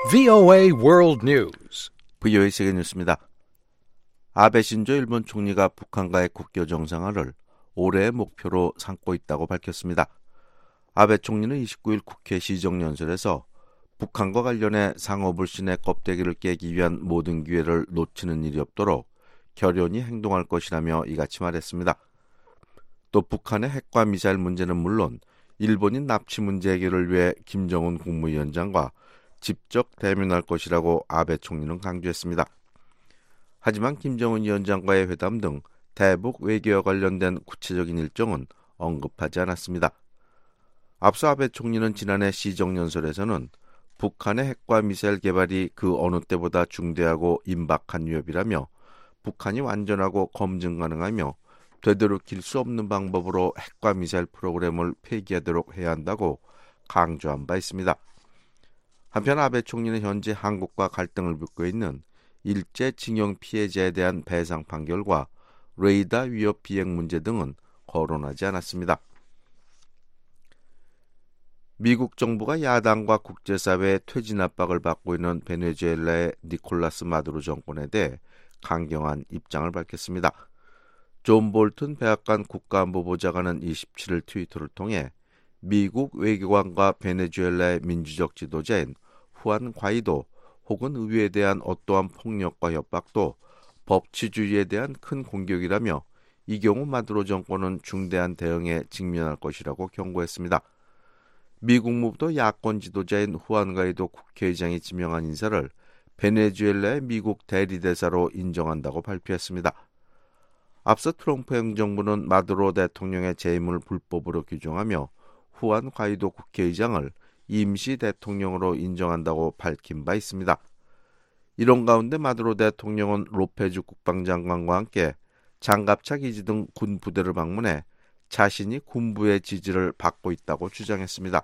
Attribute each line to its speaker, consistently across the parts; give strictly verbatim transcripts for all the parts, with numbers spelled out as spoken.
Speaker 1: 브이오에이 World News.
Speaker 2: 브이오에이 세계 뉴스입니다. 아베 신조 일본 총리가 북한과의 국교 정상화를 올해의 목표로 삼고 있다고 밝혔습니다. 아베 총리는 이십구일 국회 시정연설에서 북한과 관련해 상호불신의 껍데기를 깨기 위한 모든 기회를 놓치는 일이 없도록 결연히 행동할 것이라며 이같이 말했습니다. 또 북한의 핵과 미사일 문제는 물론 일본인 납치 문제 해결을 위해 김정은 국무위원장과 직접 대면할 것이라고 아베 총리는 강조했습니다. 하지만 김정은 위원장과의 회담 등 대북 외교와 관련된 구체적인 일정은 언급하지 않았습니다. 앞서 아베 총리는 지난해 시정연설에서는 북한의 핵과 미사일 개발이 그 어느 때보다 중대하고 임박한 위협이라며 북한이 완전하고 검증 가능하며 되도록일 수 없는 방법으로 핵과 미사일 프로그램을 폐기하도록 해야 한다고 강조한 바 있습니다. 한편 아베 총리는 현재 한국과 갈등을 빚고 있는 일제 징용 피해자에 대한 배상 판결과 레이더 위협 비행 문제 등은 거론하지 않았습니다. 미국 정부가 야당과 국제사회의 퇴진 압박을 받고 있는 베네수엘라의 니콜라스 마두로 정권에 대해 강경한 입장을 밝혔습니다. 존 볼튼 백악관 국가안보보좌관은 이십칠일 트위터를 통해 미국 외교관과 베네수엘라의 민주적 지도자인 후안 과이도 혹은 의회에 대한 어떠한 폭력과 협박도 법치주의에 대한 큰 공격이라며 이 경우 마두로 정권은 중대한 대응에 직면할 것이라고 경고했습니다. 미국 무부도 야권 지도자인 후안 과이도 국회의장이 지명한 인사를 베네수엘라의 미국 대리대사로 인정한다고 발표했습니다. 앞서 트럼프 행정부는 마두로 대통령의 재임을 불법으로 규정하며 후안 과이도 국회의장을 임시 대통령으로 인정한다고 밝힌 바 있습니다. 이런 가운데 마두로 대통령은 로페즈 국방장관과 함께 장갑차 기지 등 군 부대를 방문해 자신이 군부의 지지를 받고 있다고 주장했습니다.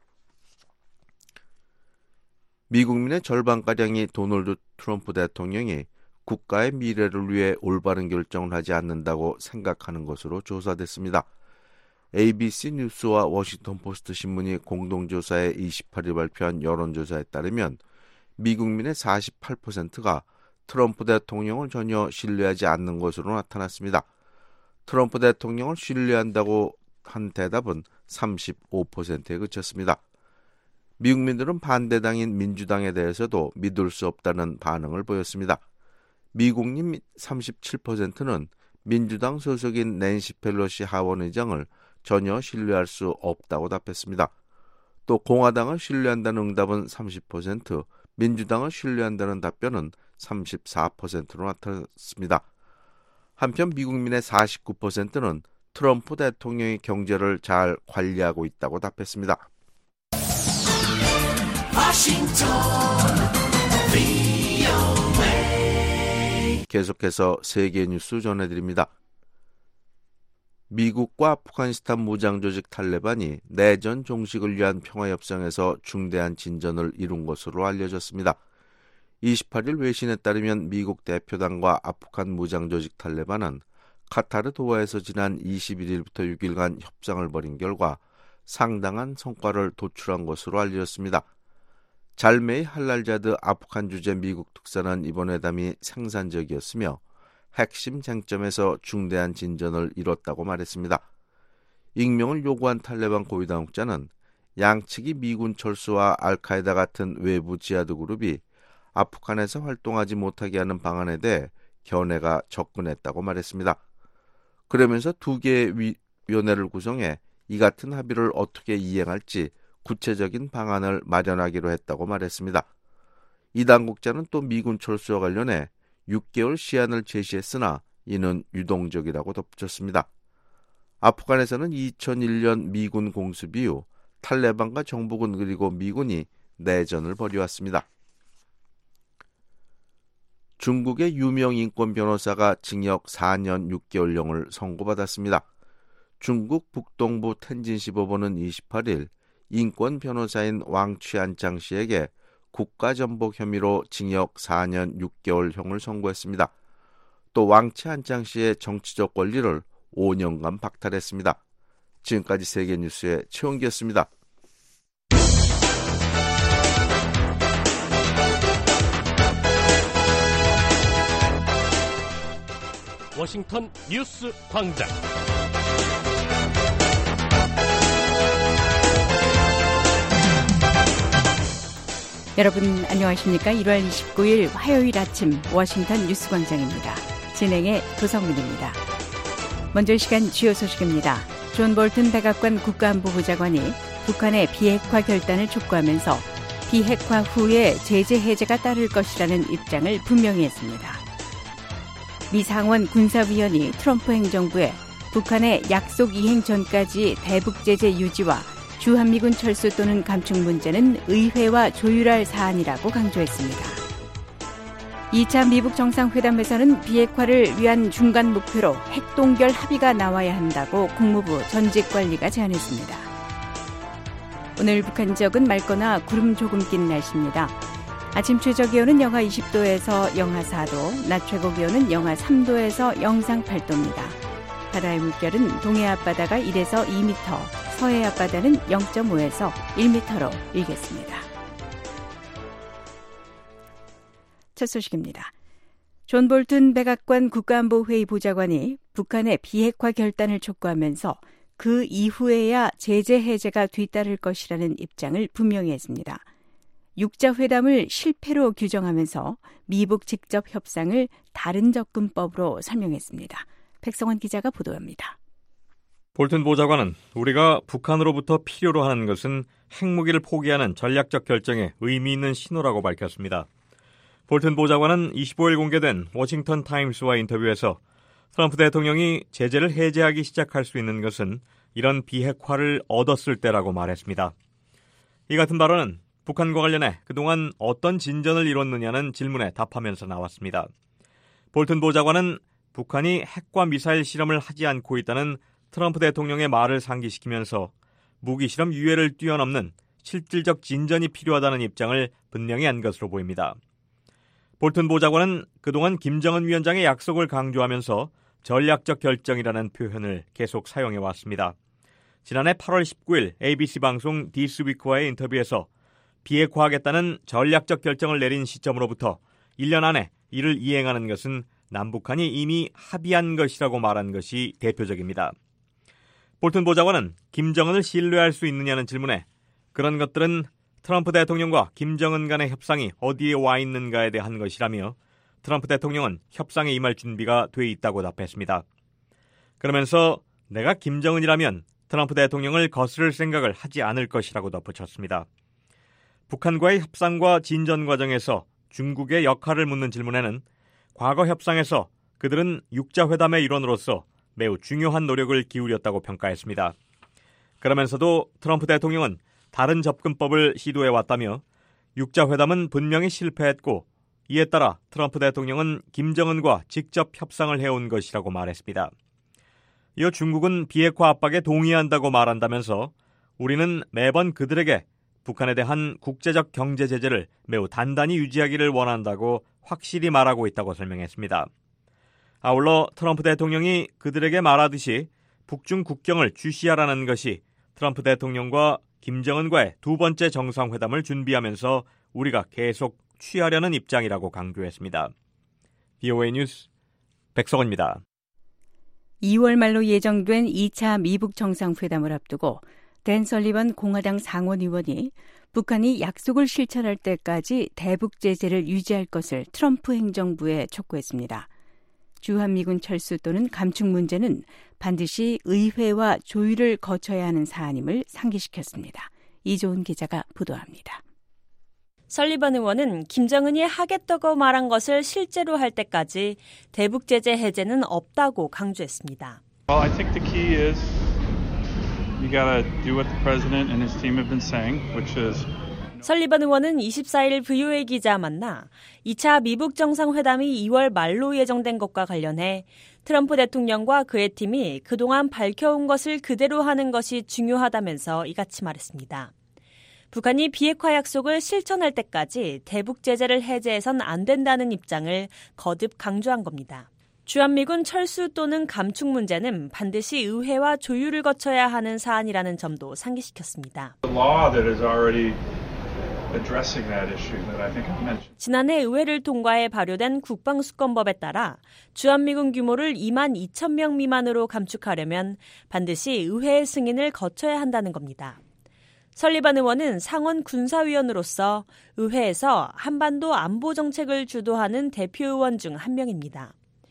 Speaker 2: 미국민의 절반가량이 도널드 트럼프 대통령이 국가의 미래를 위해 올바른 결정을 하지 않는다고 생각하는 것으로 조사됐습니다. 에이비씨 뉴스와 워싱턴 포스트 신문이 공동조사에 이십팔일 발표한 여론조사에 따르면 미국민의 사십팔 퍼센트가 트럼프 대통령을 전혀 신뢰하지 않는 것으로 나타났습니다. 트럼프 대통령을 신뢰한다고 한 대답은 삼십오 퍼센트에 그쳤습니다. 미국민들은 반대당인 민주당에 대해서도 믿을 수 없다는 반응을 보였습니다. 미국민 삼십칠 퍼센트는 민주당 소속인 낸시 펠로시 하원의장을 전혀 신뢰할 수 없다고 답했습니다. 또 공화당을 신뢰한다는 응답은 삼십 퍼센트, 민주당을 신뢰한다는 답변은 삼십사 퍼센트로 나타났습니다. 한편 미국민의 사십구 퍼센트는 트럼프 대통령이 경제를 잘 관리하고 있다고 답했습니다.
Speaker 3: 워싱턴 브이오에이
Speaker 2: 계속해서 세계 뉴스 전해드립니다. 미국과 아프가니스탄 무장조직 탈레반이 내전 종식을 위한 평화협상에서 중대한 진전을 이룬 것으로 알려졌습니다. 이십팔일 외신에 따르면 미국 대표단과 아프간 무장조직 탈레반은 카타르 도하에서 지난 이십일일부터 육일간 협상을 벌인 결과 상당한 성과를 도출한 것으로 알려졌습니다. 잘메이 할랄자드 아프간 주재 미국 특사는 이번 회담이 생산적이었으며 핵심 쟁점에서 중대한 진전을 이뤘다고 말했습니다. 익명을 요구한 탈레반 고위 당국자는 양측이 미군 철수와 알카에다 같은 외부 지하드 그룹이 아프간에서 활동하지 못하게 하는 방안에 대해 견해가 접근했다고 말했습니다. 그러면서 두 개의 위원회를 구성해 이 같은 합의를 어떻게 이행할지 구체적인 방안을 마련하기로 했다고 말했습니다. 이 당국자는 또 미군 철수와 관련해 육 개월 시한을 제시했으나 이는 유동적이라고 덧붙였습니다. 아프간에서는 이천일년 미군 공습 이후 탈레반과 정부군 그리고 미군이 내전을 벌여왔습니다. 중국의 유명 인권 변호사가 징역 사 년 육 개월형을 선고받았습니다. 중국 북동부 텐진시 법원은 이십팔일 인권 변호사인 왕 취안짱 씨에게 국가전복 혐의로 징역 사 년 육 개월형을 선고했습니다. 또 왕 취안짱 씨의 정치적 권리를 오 년간 박탈했습니다. 지금까지 세계뉴스의 최원기였습니다.
Speaker 1: 워싱턴 뉴스 광장.
Speaker 3: 여러분 안녕하십니까? 일월 이십구일 화요일 아침 워싱턴 뉴스 광장입니다. 진행의 도성민입니다. 먼저 이 시간 주요 소식입니다. 존 볼튼 백악관 국가안보부 장관이 북한의 비핵화 결단을 촉구하면서 비핵화 후에 제재 해제가 따를 것이라는 입장을 분명히 했습니다. 미 상원 군사위원이 트럼프 행정부에 북한의 약속 이행 전까지 대북 제재 유지와 주한미군 철수 또는 감축 문제는 의회와 조율할 사안이라고 강조했습니다. 이 차 미북 정상회담에서는 비핵화를 위한 중간 목표로 핵동결 합의가 나와야 한다고 국무부 전직 관리가 제안했습니다. 오늘 북한 지역은 맑거나 구름 조금 낀 날씨입니다. 아침 최저 기온은 영하 이십 도에서 영하 사 도, 낮 최고 기온은 영하 삼 도에서 영상 팔 도입니다. 바다의 물결은 동해 앞바다가 일에서 이 미터, 서해 앞바다는 영 점 오에서 일 미터로 일겠습니다. 첫 소식입니다. 존 볼튼 백악관 국가안보회의 보좌관이 북한의 비핵화 결단을 촉구하면서 그 이후에야 제재 해제가 뒤따를 것이라는 입장을 분명히 했습니다. 육자 회담을 실패로 규정하면서 미북 직접 협상을 다른 접근법으로 설명했습니다. 백성원 기자가 보도합니다.
Speaker 4: 볼튼 보좌관은 우리가 북한으로부터 필요로 하는 것은 핵무기를 포기하는 전략적 결정에 의미 있는 신호라고 밝혔습니다. 볼튼 보좌관은 이십오일 공개된 워싱턴 타임스와 인터뷰에서 트럼프 대통령이 제재를 해제하기 시작할 수 있는 것은 이런 비핵화를 얻었을 때라고 말했습니다. 이 같은 발언은 북한과 관련해 그동안 어떤 진전을 이뤘느냐는 질문에 답하면서 나왔습니다. 볼튼 보좌관은 북한이 핵과 미사일 실험을 하지 않고 있다는 트럼프 대통령의 말을 상기시키면서 무기 실험 유예를 뛰어넘는 실질적 진전이 필요하다는 입장을 분명히 한 것으로 보입니다. 볼튼 보좌관은 그동안 김정은 위원장의 약속을 강조하면서 전략적 결정이라는 표현을 계속 사용해왔습니다. 지난해 팔월 십구일 에이비씨 방송 디스위크와의 인터뷰에서 비핵화하겠다는 전략적 결정을 내린 시점으로부터 일 년 안에 이를 이행하는 것은 남북한이 이미 합의한 것이라고 말한 것이 대표적입니다. 볼튼 보좌관은 김정은을 신뢰할 수 있느냐는 질문에 그런 것들은 트럼프 대통령과 김정은 간의 협상이 어디에 와 있는가에 대한 것이라며 트럼프 대통령은 협상에 임할 준비가 돼 있다고 답했습니다. 그러면서 내가 김정은이라면 트럼프 대통령을 거스를 생각을 하지 않을 것이라고 덧붙였습니다. 북한과의 협상과 진전 과정에서 중국의 역할을 묻는 질문에는 과거 협상에서 그들은 육자회담의 일원으로서 매우 중요한 노력을 기울였다고 평가했습니다. 그러면서도 트럼프 대통령은 다른 접근법을 시도해왔다며 육자회담은 분명히 실패했고 이에 따라 트럼프 대통령은 김정은과 직접 협상을 해온 것이라고 말했습니다. 이어 중국은 비핵화 압박에 동의한다고 말한다면서 우리는 매번 그들에게 북한에 대한 국제적 경제 제재를 매우 단단히 유지하기를 원한다고 확실히 말하고 있다고 설명했습니다. 아울러 트럼프 대통령이 그들에게 말하듯이 북중 국경을 주시하라는 것이 트럼프 대통령과 김정은과의 두 번째 정상회담을 준비하면서 우리가 계속 취하려는 입장이라고 강조했습니다. 브이오에이 뉴스 백성원입니다.
Speaker 3: 이월 말로 예정된 이 차 미북 정상회담을 앞두고 댄 설리번 공화당 상원의원이 북한이 약속을 실천할 때까지 대북 제재를 유지할 것을 트럼프 행정부에 촉구했습니다. 주한미군 철수 또는 감축 문제는 반드시 의회와 조율을 거쳐야 하는 사안임을 상기시켰습니다. 이조은 기자가 보도합니다.
Speaker 5: 설리번 의원은 김정은이 하겠다고 말한 것을 실제로 할 때까지 대북 제재 해제는 없다고 강조했습니다.
Speaker 6: Well, I think the key is you gotta do what the president and his team have been saying, which is
Speaker 5: 설리번 의원은 이십사일 브이오에이 기자 만나 이 차 미북 정상회담이 이월 말로 예정된 것과 관련해 트럼프 대통령과 그의 팀이 그동안 밝혀온 것을 그대로 하는 것이 중요하다면서 이같이 말했습니다. 북한이 비핵화 약속을 실천할 때까지 대북 제재를 해제해선 안 된다는 입장을 거듭 강조한 겁니다. 주한미군 철수 또는 감축 문제는 반드시 의회와 조율을 거쳐야 하는 사안이라는 점도 상기시켰습니다.
Speaker 6: The law that has already addressing that issue that I think I mentioned.
Speaker 5: 지난해 의회를 통과해 발효된 국방수권법에 따라 주한미군 규모를 이만 이천 명 미만으로 감축하려면 반드시 의회의 승인을 거쳐야 한다는 겁니다. 설리반 의원은 상원 군사위원으로서 의회에서 한반도 안보 정책을 주도하는 대표 의원 중 한 명입니다.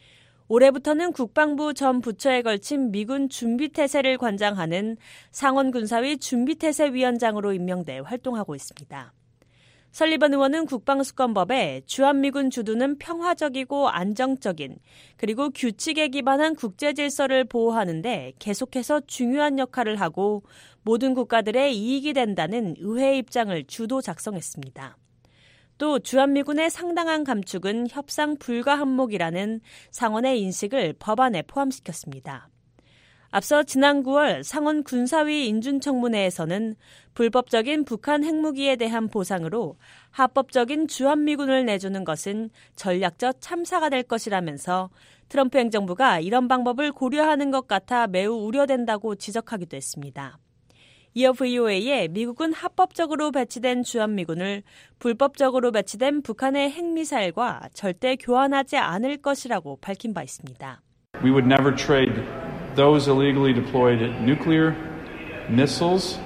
Speaker 5: 올해부터는 국방부 전 부처에 걸친 미군 준비태세를 관장하는 상원 군사위 준비태세위원장으로 임명돼 활동하고 있습니다. 설리반 의원은 국방수권법에 주한미군 주둔은 평화적이고 안정적인 그리고 규칙에 기반한 국제질서를 보호하는 데 계속해서 중요한 역할을 하고 모든 국가들의 이익이 된다는 의회의 입장을 주도 작성했습니다. 또 주한미군의 상당한 감축은 협상 불가 항목이라는 상원의 인식을 법안에 포함시켰습니다. 앞서 지난 구월 상원 군사위 인준청문회에서는 불법적인 북한 핵무기에 대한 보상으로 합법적인 주한미군을 내주는 것은 전략적 참사가 될 것이라면서 트럼프 행정부가 이런 방법을 고려하는 것 같아 매우 우려된다고 지적하기도 했습니다. 이어 브이오에이에 미국은 합법적으로 배치된 주한미군을 불법적으로 배치된 북한의 핵미사일과 절대 교환하지 않을 것이라고 밝힌 바 있습니다.
Speaker 6: We would never trade those illegally deployed nuclear missiles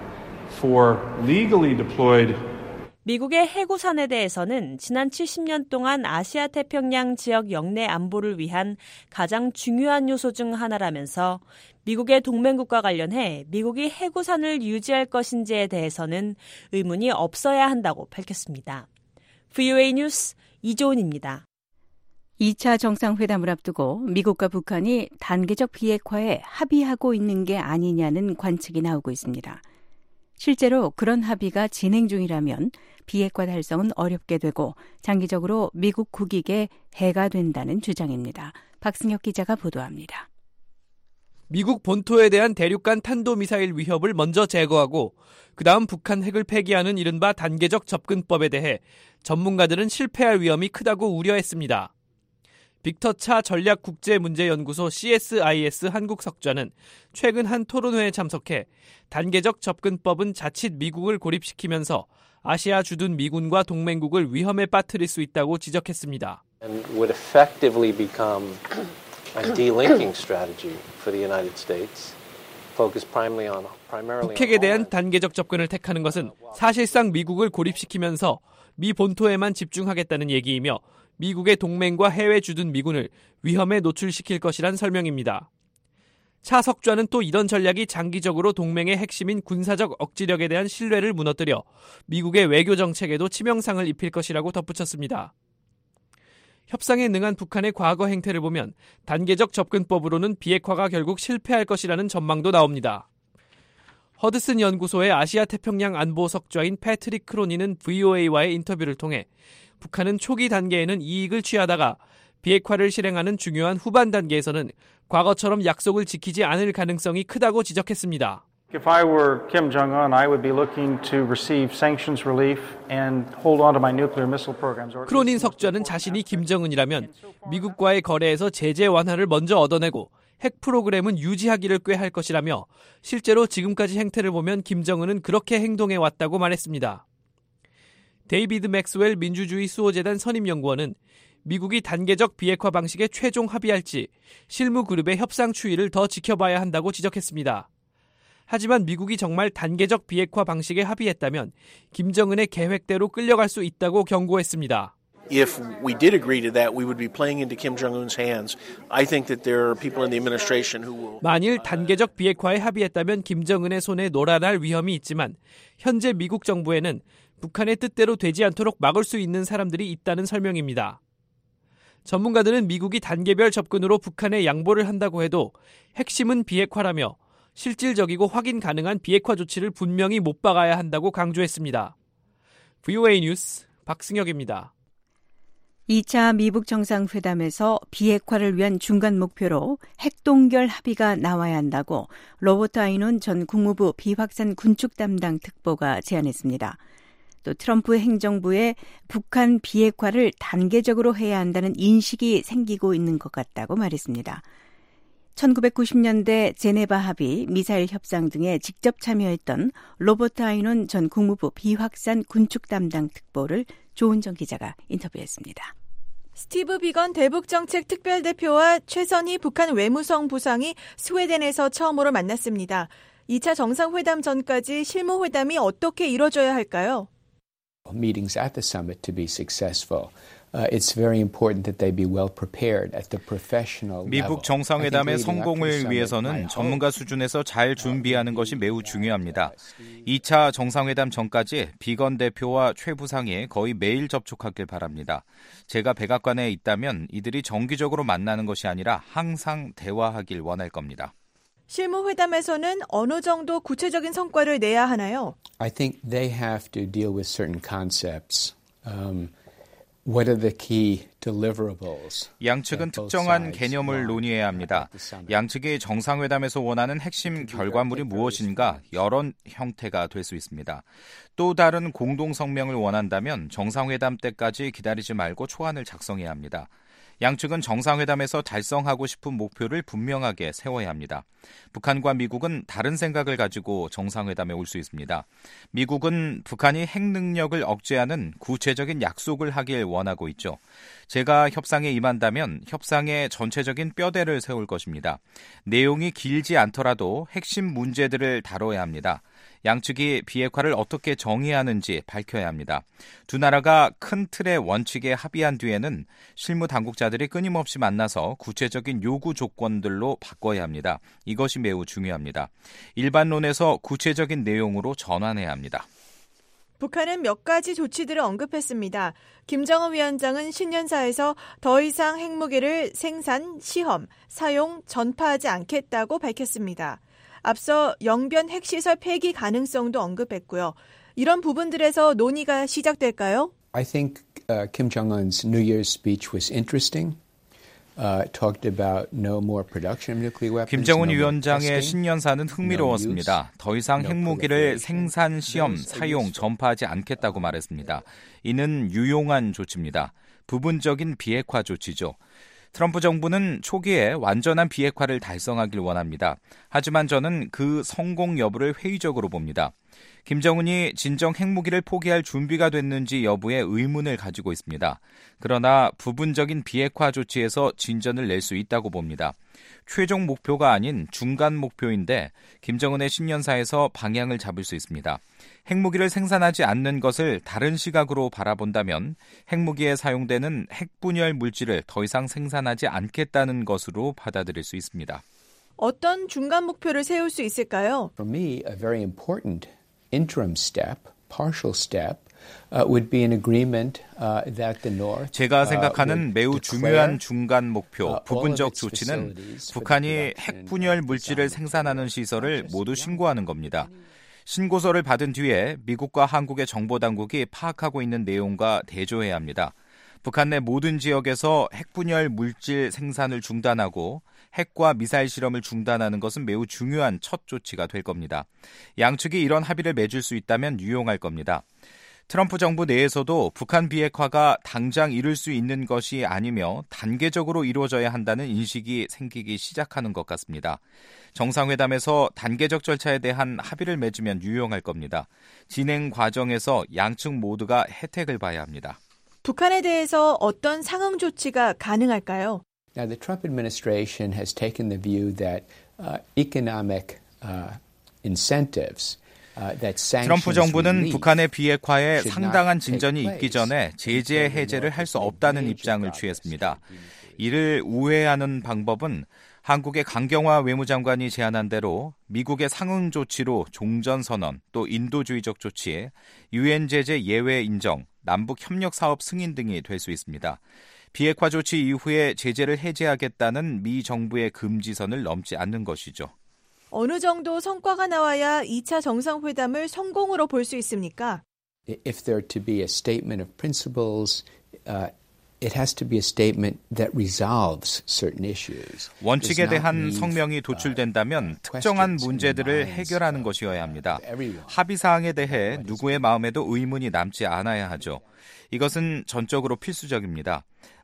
Speaker 6: for legally deployed.
Speaker 5: 미국의 해구산에 대해서는 지난 칠십 년 동안 아시아 태평양 지역 영내 안보를 위한 가장 중요한 요소 중 하나라면서 미국의 동맹국과 관련해 미국이 해구산을 유지할 것인지에 대해서는 의문이 없어야 한다고 밝혔습니다. 브이오에이 뉴스 이조은입니다.
Speaker 3: 이 차 정상회담을 앞두고 미국과 북한이 단계적 비핵화에 합의하고 있는 게 아니냐는 관측이 나오고 있습니다. 실제로 그런 합의가 진행 중이라면 비핵화 달성은 어렵게 되고 장기적으로 미국 국익에 해가 된다는 주장입니다. 박승혁 기자가 보도합니다.
Speaker 7: 미국 본토에 대한 대륙간 탄도미사일 위협을 먼저 제거하고 그다음 북한 핵을 폐기하는 이른바 단계적 접근법에 대해 전문가들은 실패할 위험이 크다고 우려했습니다. 빅터 차 전략국제문제연구소 씨에스아이에스 한국석좌는 최근 한 토론회에 참석해 단계적 접근법은 자칫 미국을 고립시키면서 아시아 주둔 미군과 동맹국을 위험에 빠뜨릴 수 있다고 지적했습니다.
Speaker 8: And would effectively become a delinking strategy for the United States, focused primarily on primarily.
Speaker 7: 북핵에 대한 단계적 접근을 택하는 것은 사실상 미국을 고립시키면서 미 본토에만 집중하겠다는 얘기이며 미국의 동맹과 해외 주둔 미군을 위험에 노출시킬 것이란 설명입니다. 차 석좌는 또 이런 전략이 장기적으로 동맹의 핵심인 군사적 억지력에 대한 신뢰를 무너뜨려 미국의 외교 정책에도 치명상을 입힐 것이라고 덧붙였습니다. 협상에 능한 북한의 과거 행태를 보면 단계적 접근법으로는 비핵화가 결국 실패할 것이라는 전망도 나옵니다. 허드슨 연구소의 아시아 태평양 안보 석좌인 패트릭 크로니는 브이오에이와의 인터뷰를 통해 북한은 초기 단계에는 이익을 취하다가 비핵화를 실행하는 중요한 후반 단계에서는 과거처럼 약속을 지키지 않을 가능성이 크다고 지적했습니다.
Speaker 9: If I were Kim Jong-un, I would be looking to receive sanctions relief and hold on to my nuclear missile programs.
Speaker 7: 크로닌 석좌는 자신이 김정은이라면 미국과의 거래에서 제재 완화를 먼저 얻어내고 핵 프로그램은 유지하기를 꾀할 것이라며 실제로 지금까지 행태를 보면 김정은은 그렇게 행동해 왔다고 말했습니다. 데이비드 맥스웰 민주주의 수호재단 선임연구원은 미국이 단계적 비핵화 방식에 최종 합의할지 실무 그룹의 협상 추이를 더 지켜봐야 한다고 지적했습니다. 하지만 미국이 정말 단계적 비핵화 방식에 합의했다면 김정은의 계획대로 끌려갈 수 있다고 경고했습니다.
Speaker 10: If we did agree to that, we would be playing into Kim Jong-un's hands. I think that there are people in the administration who will.
Speaker 7: 만일 단계적 비핵화에 합의했다면 김정은의 손에 놀아날 위험이 있지만 현재 미국 정부에는 북한의 뜻대로 되지 않도록 막을 수 있는 사람들이 있다는 설명입니다. 전문가들은 미국이 단계별 접근으로 북한에 양보를 한다고 해도 핵심은 비핵화라며 실질적이고 확인 가능한 비핵화 조치를 분명히 못 박아야 한다고 강조했습니다. 브이오에이 뉴스 박승혁입니다.
Speaker 3: 이 차 미북 정상회담에서 비핵화를 위한 중간 목표로 핵동결 합의가 나와야 한다고 로버트 아이논 전 국무부 비확산 군축 담당 특보가 제안했습니다. 또 트럼프 행정부의 북한 비핵화를 단계적으로 해야 한다는 인식이 생기고 있는 것 같다고 말했습니다. 천구백구십 년대 제네바 합의, 미사일 협상 등에 직접 참여했던 로버트 아이논 전 국무부 비확산 군축 담당 특보를 조은정 기자가 인터뷰했습니다.
Speaker 11: 스티브 비건 대북정책 특별대표와 최선희 북한 외무성 부상이 스웨덴에서 처음으로 만났습니다. 이 차 정상회담 전까지 실무회담이 어떻게 이뤄져야 할까요?
Speaker 12: Meetings at the summit to be successful. Uh, it's very important that they be well prepared at the professional level.
Speaker 13: 미국 정상회담의 성공을 위해서는 전문가 수준에서 잘 준비하는 것이 매우 중요합니다. 이 차 정상회담 전까지 비건 대표와 최 부상이 거의 매일 접촉하길 바랍니다. 제가 백악관에 있다면 이들이 정기적으로 만나는 것이 아니라 항상 대화하길 원할 겁니다.
Speaker 11: 실무회담에서는 어느 정도 구체적인 성과를 내야 하나요?
Speaker 12: I think they have to deal with certain concepts. Um, What are the key deliverables?
Speaker 13: 양측은 특정한 개념을 논의해야 합니다. 양측이 정상회담에서 원하는 핵심 결과물이 무엇인가 여러 형태가 될 수 있습니다. 또 다른 공동성명을 원한다면 정상회담 때까지 기다리지 말고 초안을 작성해야 합니다. 양측은 정상회담에서 달성하고 싶은 목표를 분명하게 세워야 합니다. 북한과 미국은 다른 생각을 가지고 정상회담에 올 수 있습니다. 미국은 북한이 핵 능력을 억제하는 구체적인 약속을 하길 원하고 있죠. 제가 협상에 임한다면 협상의 전체적인 뼈대를 세울 것입니다. 내용이 길지 않더라도 핵심 문제들을 다뤄야 합니다. 양측이 비핵화를 어떻게 정의하는지 밝혀야 합니다. 두 나라가 큰 틀의 원칙에 합의한 뒤에는 실무 당국자들이 끊임없이 만나서 구체적인 요구 조건들로 바꿔야 합니다. 이것이 매우 중요합니다. 일반론에서 구체적인 내용으로 전환해야 합니다.
Speaker 11: 북한은 몇 가지 조치들을 언급했습니다. 김정은 위원장은 신년사에서 더 이상 핵무기를 생산, 시험, 사용, 전파하지 않겠다고 밝혔습니다. 앞서 영변 핵시설 폐기 가능성도 언급했고요. 이런 부분들에서 논의가 시작될까요?
Speaker 12: I think uh, Kim Jong-un's New Year's speech was interesting. Uh, talked about no more production of nuclear weapons.
Speaker 13: 김정은 위원장의 신년사는 흥미로웠습니다. 더 이상 핵무기를 생산, 시험, 사용, 전파하지 않겠다고 말했습니다. 이는 유용한 조치입니다. 부분적인 비핵화 조치죠. 트럼프 정부는 초기에 완전한 비핵화를 달성하길 원합니다. 하지만 저는 그 성공 여부를 회의적으로 봅니다. 김정은이 진정 핵무기를 포기할 준비가 됐는지 여부에 의문을 가지고 있습니다. 그러나 부분적인 비핵화 조치에서 진전을 낼 수 있다고 봅니다. 최종 목표가 아닌 중간 목표인데 김정은의 신년사에서 방향을 잡을 수 있습니다. 핵무기를 생산하지 않는 것을 다른 시각으로 바라본다면 핵무기에 사용되는 핵분열 물질을 더 이상 생산하지 않겠다는 것으로 받아들일 수 있습니다.
Speaker 11: 어떤 중간 목표를 세울 수 있을까요?
Speaker 12: For me, a very important interim step, partial step, uh, would be an agreement uh, that the North.
Speaker 13: 제가 생각하는 매우 중요한 중간 목표, 부분적 조치는 북한이 핵분열 물질을 생산하는 시설을 모두 신고하는 겁니다. 신고서를 받은 뒤에 미국과 한국의 정보당국이 파악하고 있는 내용과 대조해야 합니다. 북한 내 모든 지역에서 핵분열 물질 생산을 중단하고 핵과 미사일 실험을 중단하는 것은 매우 중요한 첫 조치가 될 겁니다. 양측이 이런 합의를 맺을 수 있다면 유용할 겁니다. 트럼프 정부 내에서도 북한 비핵화가 당장 이룰 수 있는 것이 아니며 단계적으로 이루어져야 한다는 인식이 생기기 시작하는 것 같습니다. 정상회담에서 단계적 절차에 대한 합의를 맺으면 유용할 겁니다. 진행 과정에서 양측 모두가 혜택을 봐야 합니다.
Speaker 11: 북한에 대해서 어떤 상응 조치가 가능할까요?
Speaker 12: Now, the Trump administration has taken the view that uh, economic uh, incentives
Speaker 13: 트럼프 정부는 북한의 비핵화에 상당한 진전이 있기 전에 제재 해제를 할 수 없다는 입장을 취했습니다. 이를 우회하는 방법은 한국의 강경화 외무장관이 제안한 대로 미국의 상응 조치로 종전선언, 또 인도주의적 조치, 유엔 제재 예외 인정, 남북 협력 사업 승인 등이 될 수 있습니다. 비핵화 조치 이후에 제재를 해제하겠다는 미 정부의 금지선을 넘지 않는 것이죠.
Speaker 11: 어느 정도 성과가 나와야 이 차 정상회담을 성공으로 볼 수 있습니까?
Speaker 12: If there to be a statement of principles, uh, it has to be a statement that resolves certain issues.
Speaker 13: 원칙에 대한 성명이 도출된다면 특정한 문제들을 해결하는 것이어야 합니다. 합의 사항에 대해 누구의 마음에도 의문이 남지 않아야 하죠. 이것은 전적으로 필수적입니다.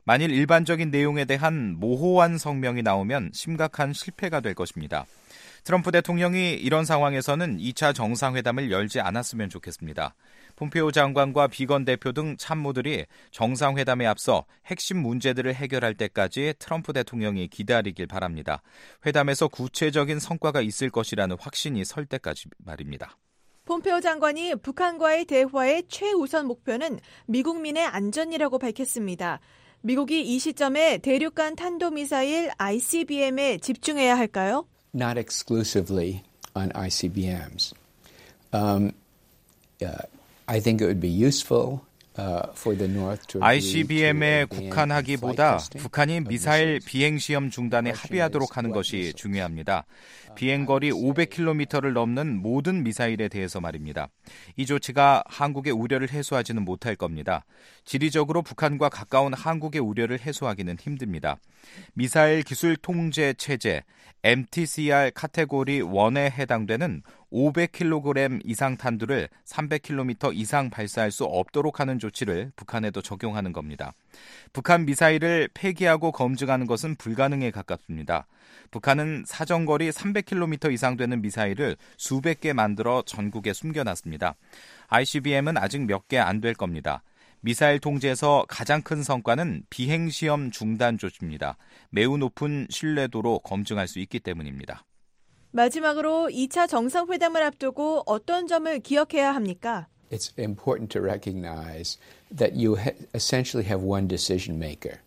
Speaker 13: 만일 일반적인 내용에 대한 모호한 성명이 나오면 심각한 실패가 될 것입니다. 트럼프 대통령이 이런 상황에서는 이 차 정상회담을 열지 않았으면 좋겠습니다. 폼페오 장관과 비건 대표 등 참모들이 정상회담에 앞서 핵심 문제들을 해결할 때까지 트럼프 대통령이 기다리길 바랍니다. 회담에서 구체적인 성과가 있을 것이라는 확신이 설 때까지 말입니다.
Speaker 11: 폼페오 장관이 북한과의 대화의 최우선 목표는 미국민의 안전이라고 밝혔습니다. 미국이 이 시점에 대륙간 탄도미사일 아이씨비엠에 집중해야 할까요?
Speaker 12: Not exclusively on 아이씨비엠s. Um, uh, I think it would be useful uh, for the North to
Speaker 13: 아이씨비엠에 국한하기보다 북한이 미사일 비행 시험 중단에 합의하도록 하는 것이 중요합니다. 비행거리 오백 킬로미터를 넘는 모든 미사일에 대해서 말입니다. 이 조치가 한국의 우려를 해소하지는 못할 겁니다. 지리적으로 북한과 가까운 한국의 우려를 해소하기는 힘듭니다. 미사일 기술 통제 체제 엠티씨알 카테고리 일에 해당되는 오백 킬로그램 이상 탄두를 삼백 킬로미터 이상 발사할 수 없도록 하는 조치를 북한에도 적용하는 겁니다. 북한 미사일을 폐기하고 검증하는 것은 불가능에 가깝습니다. 북한은 사정거리 삼백 킬로미터 이상 되는 미사일을 수백 개 만들어 전국에 숨겨놨습니다. 아이씨비엠은 아직 몇 개 안 될 겁니다. 미사일 통제에서 가장 큰 성과는 비행시험 중단 조치입니다. 매우 높은 신뢰도로 검증할 수 있기 때문입니다.
Speaker 11: 마지막으로 이 차 정상회담을 앞두고 어떤 점을 기억해야 합니까?
Speaker 12: It's important to recognize that you ha- essentially have one decision maker.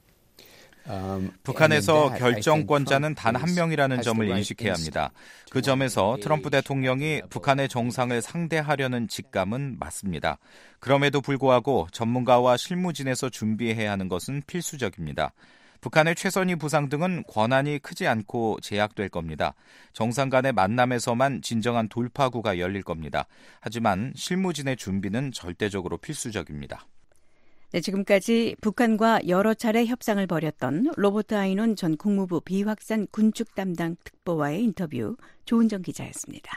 Speaker 12: Um,
Speaker 13: 북한에서 결정권자는 단 한 명이라는 점을 인식해야 합니다. 그 점에서 트럼프 대통령이 북한의 정상을 상대하려는 직감은 맞습니다. 그럼에도 불구하고 전문가와 실무진에서 준비해야 하는 것은 필수적입니다. 북한의 최선희 부상 등은 권한이 크지 않고 제약될 겁니다. 정상 간의 만남에서만 진정한 돌파구가 열릴 겁니다. 하지만 실무진의 준비는 절대적으로 필수적입니다.
Speaker 3: 네, 지금까지 북한과 여러 차례 협상을 벌였던 로버트 아이논 전 국무부 비확산 군축 담당 특보와의 인터뷰, 조은정 기자였습니다.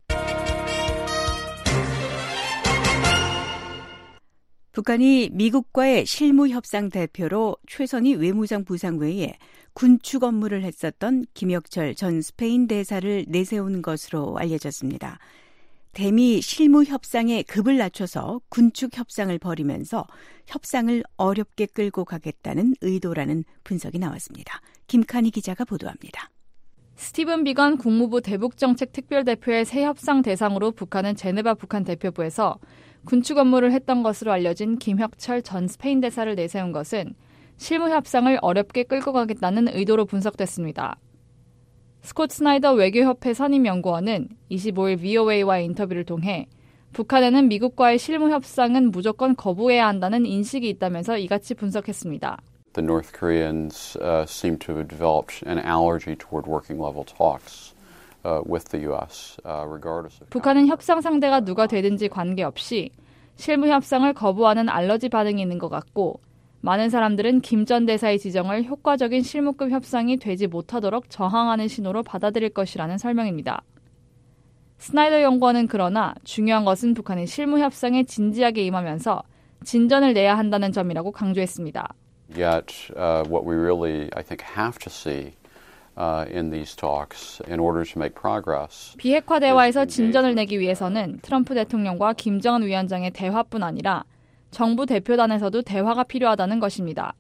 Speaker 3: 북한이 미국과의 실무협상 대표로 최선희 외무상 부상회의에 군축 업무를 했었던 김혁철 전 스페인 대사를 내세운 것으로 알려졌습니다. 대미 실무협상의 급을 낮춰서 군축 협상을 벌이면서 협상을 어렵게 끌고 가겠다는 의도라는 분석이 나왔습니다. 김칸희 기자가 보도합니다.
Speaker 14: 스티븐 비건 국무부 대북정책 특별대표의 새 협상 대상으로 북한은 제네바 북한 대표부에서 군축 업무를 했던 것으로 알려진 김혁철 전 스페인 대사를 내세운 것은 실무협상을 어렵게 끌고 가겠다는 의도로 분석됐습니다. 스콧 스나이더 외교협회 선임연구원은 이십오일 브이오에이와의 인터뷰를 통해 북한에는 미국과의 실무협상은 무조건 거부해야 한다는 인식이 있다면서 이같이 분석했습니다.
Speaker 15: The North Koreans uh, seem to have developed an allergy toward working level talks uh, with the U S, uh, regardless of.
Speaker 14: 북한은 협상 상대가 누가 되든지 관계없이 실무협상을 거부하는 알러지 반응이 있는 것 같고, 많은 사람들은 김 전 대사의 지정을 효과적인 실무급 협상이 되지 못하도록 저항하는 신호로 받아들일 것이라는 설명입니다. 스나이더 연구원은 그러나 중요한 것은 북한이 실무협상에 진지하게 임하면서 진전을 내야 한다는 점이라고 강조했습니다.
Speaker 15: Yet, uh, what we really, I think, have to see uh, in these talks, in order to make progress.
Speaker 14: 비핵화 대화에서 진전을 내기 위해서는 트럼프 대통령과 김정은 위원장의 대화뿐 아니라 정부 대표단에서도 대화가 필요하다는 것입니다.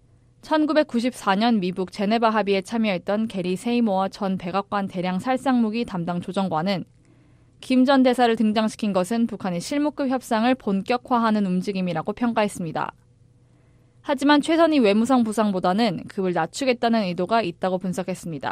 Speaker 14: 천구백구십사년 미국 제네바 합의에 참여했던 게리 세이모어 전 백악관 대량 살상무기 담당 조정관은 김 전 대사를 등장시킨 것은 북한의 실무급 협상을 본격화하는 움직임이라고 평가했습니다. 하지만 최선희 외무상 부상보다는 급을 낮추겠다는 의도가 있다고 분석했습니다.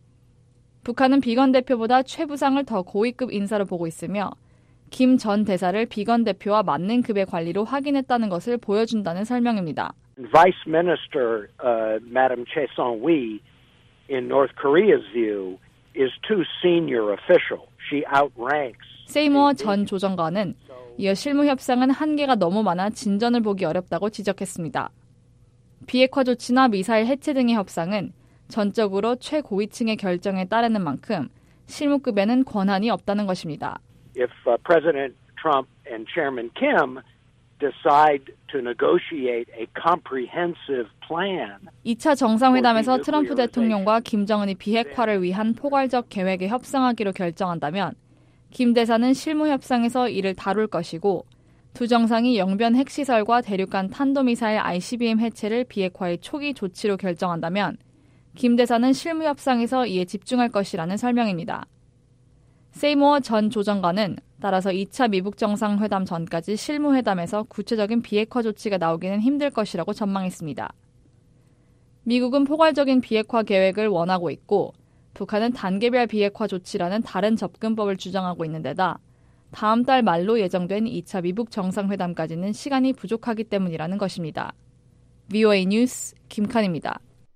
Speaker 14: 북한은 비건 대표보다 최 부상을 더 고위급 인사로 보고 있으며 김 전 대사를 비건 대표와 맞는 급의 관리로 확인했다는 것을 보여준다는 설명입니다.
Speaker 16: Vice Minister uh, Madam Choi Song-wi, in North Korea's view, is too senior official. She outranks.
Speaker 14: 세이모어 전 조정관은 이어 실무 협상은 한계가 너무 많아 진전을 보기 어렵다고 지적했습니다. 비핵화 조치나 미사일 해체 등의 협상은 전적으로 최고위층의 결정에 따르는 만큼 실무급에는 권한이 없다는 것입니다.
Speaker 16: If uh, President Trump and Chairman Kim decide to negotiate a comprehensive plan.
Speaker 14: 이 차 정상회담에서 트럼프 대통령과 김정은이 비핵화를 위한 포괄적 계획에 협상하기로 결정한다면 김 대사는 실무 협상에서 이를 다룰 것이고 두 정상이 영변 핵시설과 대륙간 탄도미사일 아이씨비엠 해체를 비핵화의 초기 조치로 결정한다면 김 대사는 실무 협상에서 이에 집중할 것이라는 설명입니다. 세이모어 전 조정관은 따라서 이 차 미북 정상회담 전까지 실무회담에서 구체적인 비핵화 조치가 나오기는 힘들 것이라고 전망했습니다. 미국은 포괄적인 비핵화 계획을 원하고 있고 북한은 단계별 비핵화 조치라는 다른 접근법을 주장하고 있는 데다 다음 달 말로 예정된 이 차 미북 정상회담까지는 시간이 부족하기 때문이라는 것입니다. 브이오에이 뉴스 김칸입니다.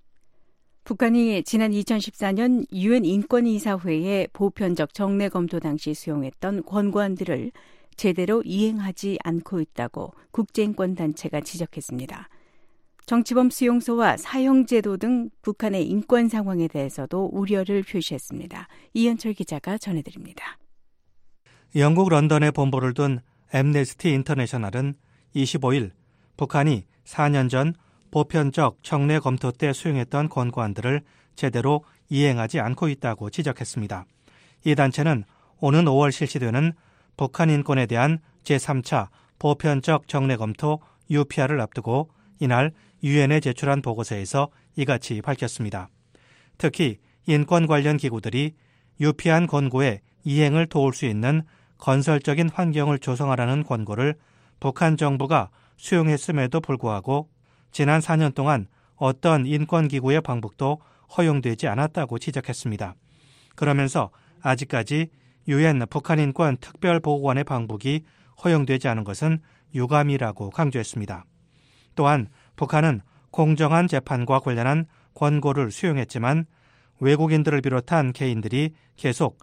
Speaker 3: 북한이 지난 이천십사 년 유엔 인권이사회의 보편적 정례 검토 당시 수용했던 권고안들을 제대로 이행하지 않고 있다고 국제인권단체가 지적했습니다. 정치범 수용소와 사형제도 등 북한의 인권 상황에 대해서도 우려를 표시했습니다. 이현철 기자가 전해드립니다.
Speaker 17: 영국 런던에 본부를 둔 앰네스티 인터내셔널은 이십오일 북한이 사 년 전 보편적 정례 검토 때 수용했던 권고안들을 제대로 이행하지 않고 있다고 지적했습니다. 이 단체는 오는 오월 실시되는 북한 인권에 대한 제삼 차 보편적 정례 검토 유피알을 앞두고 이날 유엔에 제출한 보고서에서 이같이 밝혔습니다. 특히 인권 관련 기구들이 유피안 권고의 이행을 도울 수 있는 건설적인 환경을 조성하라는 권고를 북한 정부가 수용했음에도 불구하고 지난 사 년 동안 어떤 인권기구의 방북도 허용되지 않았다고 지적했습니다. 그러면서 아직까지 유엔 북한인권 특별보고관의 방북이 허용되지 않은 것은 유감이라고 강조했습니다. 또한 북한은 공정한 재판과 관련한 권고를 수용했지만 외국인들을 비롯한 개인들이 계속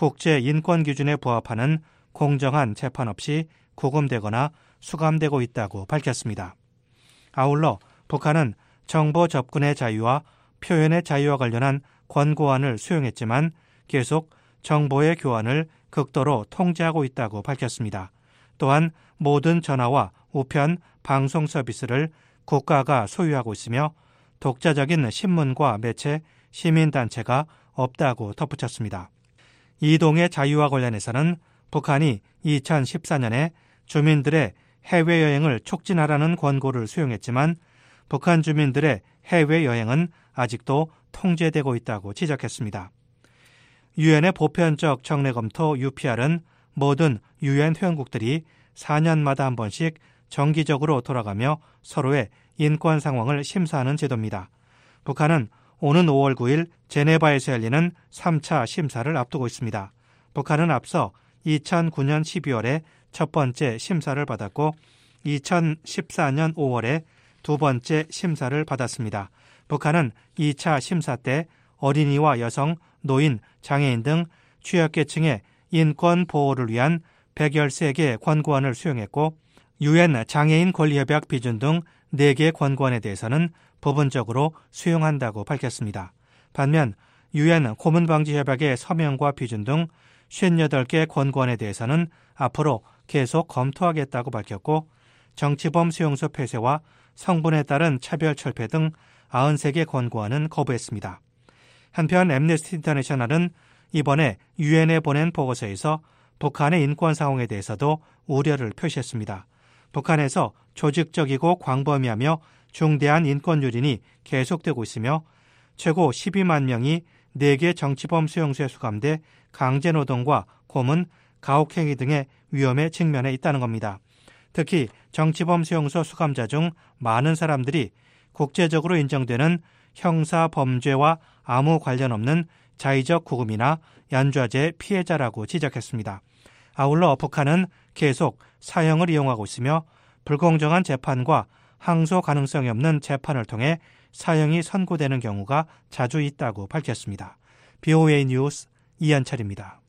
Speaker 17: 국제인권기준에 부합하는 공정한 재판 없이 구금되거나 수감되고 있다고 밝혔습니다. 아울러 북한은 정보 접근의 자유와 표현의 자유와 관련한 권고안을 수용했지만 계속 정보의 교환을 극도로 통제하고 있다고 밝혔습니다. 또한 모든 전화와 우편, 방송 서비스를 국가가 소유하고 있으며 독자적인 신문과 매체, 시민단체가 없다고 덧붙였습니다. 이동의 자유와 관련해서는 북한이 이천십사 년에 주민들의 해외여행을 촉진하라는 권고를 수용했지만 북한 주민들의 해외여행은 아직도 통제되고 있다고 지적했습니다. 유엔의 보편적 정례 검토 유피알은 모든 유엔 회원국들이 사 년마다 한 번씩 정기적으로 돌아가며 서로의 인권 상황을 심사하는 제도입니다. 북한은 오는 오월 구일 제네바에서 열리는 삼 차 심사를 앞두고 있습니다. 북한은 앞서 이천구 년 십이월에 첫 번째 심사를 받았고 이천십사 년 오월에 두 번째 심사를 받았습니다. 북한은 이 차 심사 때 어린이와 여성, 노인, 장애인 등 취약계층의 인권 보호를 위한 백십삼 개 권고안을 수용했고 유엔 장애인 권리협약 비준 등 네 개 권고안에 대해서는 부분적으로 수용한다고 밝혔습니다. 반면 유엔 고문방지협약의 서명과 비준 등 오십팔 개 권고안에 대해서는 앞으로 계속 검토하겠다고 밝혔고 정치범 수용소 폐쇄와 성분에 따른 차별 철폐 등 구십삼 개 권고안은 거부했습니다. 한편 앰네스티 인터내셔널은 이번에 유엔에 보낸 보고서에서 북한의 인권 상황에 대해서도 우려를 표시했습니다. 북한에서 조직적이고 광범위하며 중대한 인권 유린이 계속되고 있으며 최고 십이만 명이 네 개 정치범 수용소에 수감돼 강제노동과 고문, 가혹행위 등의 위험에 직면해 있다는 겁니다. 특히 정치범 수용소 수감자 중 많은 사람들이 국제적으로 인정되는 형사 범죄와 아무 관련 없는 자의적 구금이나 연좌제 피해자라고 지적했습니다. 아울러 북한은 계속 사형을 이용하고 있으며 불공정한 재판과 항소 가능성이 없는 재판을 통해 사형이 선고되는 경우가 자주 있다고 밝혔습니다. 브이오에이 뉴스 이한철입니다.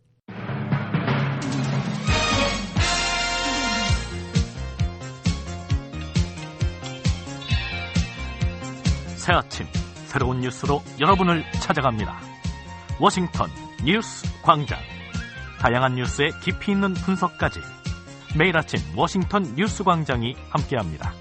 Speaker 1: 새 아침 새로운 뉴스로 여러분을 찾아갑니다. 워싱턴 뉴스 광장. 다양한 뉴스의 깊이 있는 분석까지 매일 아침 워싱턴 뉴스광장이 함께합니다.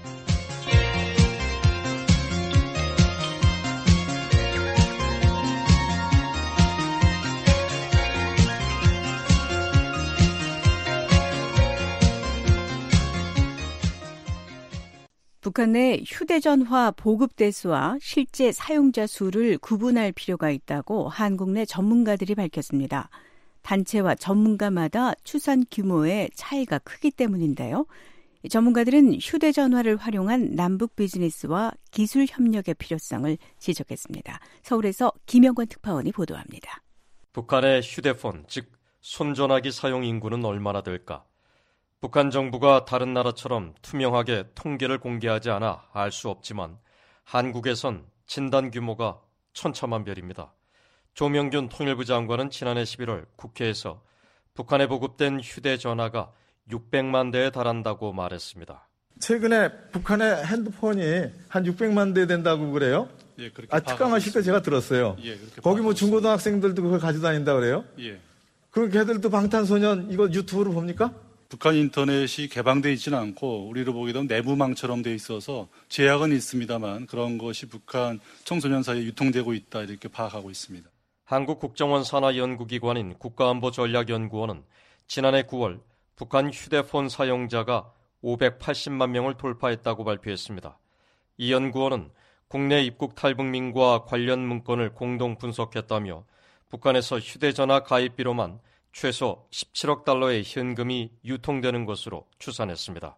Speaker 3: 북한 내 휴대전화 보급 대수와 실제 사용자 수를 구분할 필요가 있다고 한국 내 전문가들이 밝혔습니다. 단체와 전문가마다 추산 규모의 차이가 크기 때문인데요. 전문가들은 휴대전화를 활용한 남북 비즈니스와 기술 협력의 필요성을 지적했습니다. 서울에서 김영권 특파원이 보도합니다.
Speaker 18: 북한의 휴대폰, 즉 손전화기 사용 인구는 얼마나 될까? 북한 정부가 다른 나라처럼 투명하게 통계를 공개하지 않아 알 수 없지만 한국에선 진단 규모가 천차만별입니다. 조명균 통일부 장관은 지난해 십일월 국회에서 북한에 보급된 휴대전화가 육백만 대에 달한다고 말했습니다.
Speaker 19: 최근에 북한의 핸드폰이 한 육백만 대 된다고 그래요?
Speaker 20: 예, 그렇게
Speaker 19: 아, 특강하실 때 제가 들었어요.
Speaker 20: 예, 그렇게
Speaker 19: 거기 뭐 중고등학생들도 그걸 가지고 다닌다 그래요?
Speaker 20: 예.
Speaker 19: 그럼 걔들도 방탄소년 이거 유튜브로 봅니까?
Speaker 20: 북한 인터넷이 개방되어 있지는 않고 우리로 보게 되면 내부망처럼 되어 있어서 제약은 있습니다만 그런 것이 북한 청소년 사이에 유통되고 있다 이렇게 파악하고 있습니다.
Speaker 18: 한국국정원 산하연구기관인 국가안보전략연구원은 지난해 구월 북한 휴대폰 사용자가 오백팔십만 명을 돌파했다고 발표했습니다. 이 연구원은 국내 입국 탈북민과 관련 문건을 공동 분석했다며 북한에서 휴대전화 가입비로만 최소 십칠억 달러의 현금이 유통되는 것으로 추산했습니다.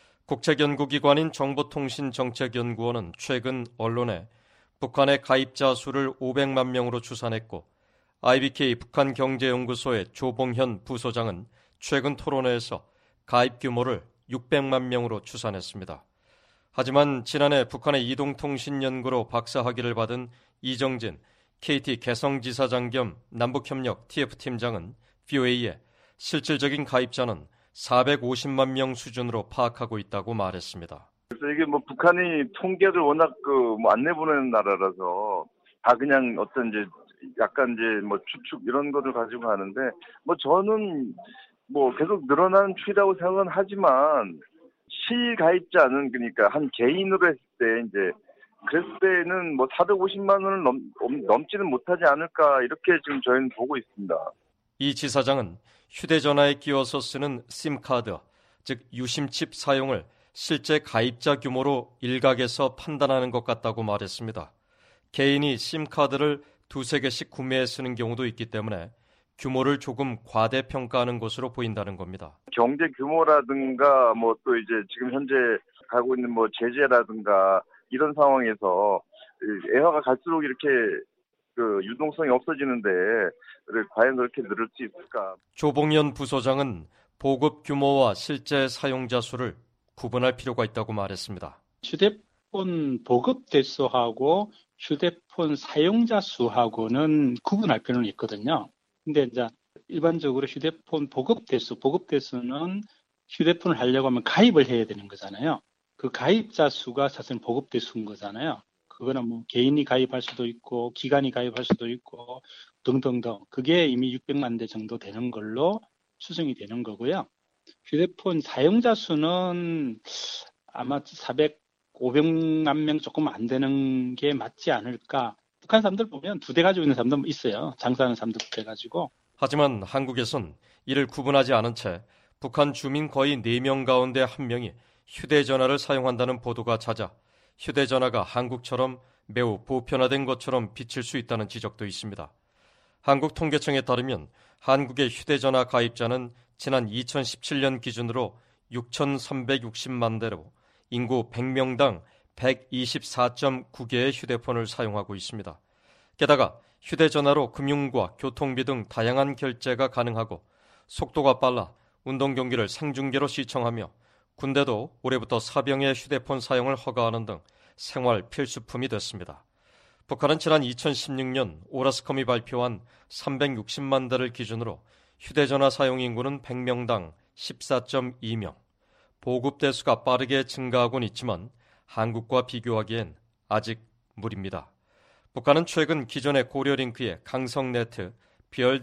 Speaker 18: 국책연구기관인 정보통신정책연구원은 최근 언론에 북한의 가입자 수를 오백만 명으로 추산했고 아이비케이 북한경제연구소의 조봉현 부소장은 최근 토론회에서 가입 규모를 육백만 명으로 추산했습니다. 하지만 지난해 북한의 이동통신연구로 박사학위를 받은 이정진 케이티 개성지사장 겸 남북협력 티에프팀장은 브이오에이에 실질적인 가입자는 사백오십만 명 수준으로 파악하고 있다고 말했습니다.
Speaker 21: 그래서 이게 뭐 북한이 통계를 워낙 그 뭐 안 내보내는 나라라서 다 그냥 어떤 이제 약간 이제 뭐 추측 이런 것을 가지고 하는데 뭐 저는 뭐 계속 늘어나는 추이라고 생각은 하지만 실가입자는 그러니까 한 개인으로 했을 때 이제 그랬을 때는 뭐 사백오십만 원을 넘, 넘지는 못하지 않을까 이렇게 지금 저희는 보고 있습니다.
Speaker 18: 이 지사장은 휴대전화에 끼워서 쓰는 심카드, 즉 유심칩 사용을 실제 가입자 규모로 일각에서 판단하는 것 같다고 말했습니다. 개인이 심카드를 두세 개씩 구매해 쓰는 경우도 있기 때문에 규모를 조금 과대평가하는 것으로 보인다는 겁니다.
Speaker 21: 경제 규모라든가 뭐 또 이제 지금 현재 가고 있는 뭐 제재라든가 이런 상황에서 애화가 갈수록 이렇게 그 유동성이 없어지는데 과연 그렇게 늘을 수 있을까?
Speaker 18: 조봉현 부소장은 보급 규모와 실제 사용자 수를 구분할 필요가 있다고 말했습니다.
Speaker 22: 휴대폰 보급 대수하고 휴대폰 사용자 수하고는 구분할 필요는 있거든요. 근데 이제 일반적으로 휴대폰 보급 대수, 보급 대수는 휴대폰을 하려고 하면 가입을 해야 되는 거잖아요. 그 가입자 수가 사실 보급 대수인 거잖아요. 그거는 뭐 개인이 가입할 수도 있고 기관이 가입할 수도 있고 등등등. 그게 이미 육백만 대 정도 되는 걸로 추정이 되는 거고요. 휴대폰 사용자 수는 아마 사백, 오백만 명 조금 안 되는 게 맞지 않을까. 북한 사람들 보면 두 대 가지고 있는 사람도 있어요. 장사하는 사람들 두 대 가지고.
Speaker 18: 하지만 한국에선 이를 구분하지 않은 채 북한 주민 거의 네 명 가운데 한 명이 휴대전화를 사용한다는 보도가 잦아 휴대전화가 한국처럼 매우 보편화된 것처럼 비칠 수 있다는 지적도 있습니다. 한국통계청에 따르면 한국의 휴대전화 가입자는 지난 이천십칠 년 기준으로 육천삼백육십만 대로 인구 백 명당 백이십사 점 구 개의 휴대폰을 사용하고 있습니다. 게다가 휴대전화로 금융과 교통비 등 다양한 결제가 가능하고 속도가 빨라 운동 경기를 생중계로 시청하며 군대도 올해부터 사병의 휴대폰 사용을 허가하는 등 생활 필수품이 됐습니다. 북한은 지난 이천십육 년 오라스컴이 발표한 삼백육십만 대를 기준으로 휴대전화 사용 인구는 백 명당 십사 점 이 명. 보급 대수가 빠르게 증가하고는 있지만 한국과 비교하기엔 아직 무리입니다. 북한은 최근 기존의 고려링크에 강성네트, 비얼 등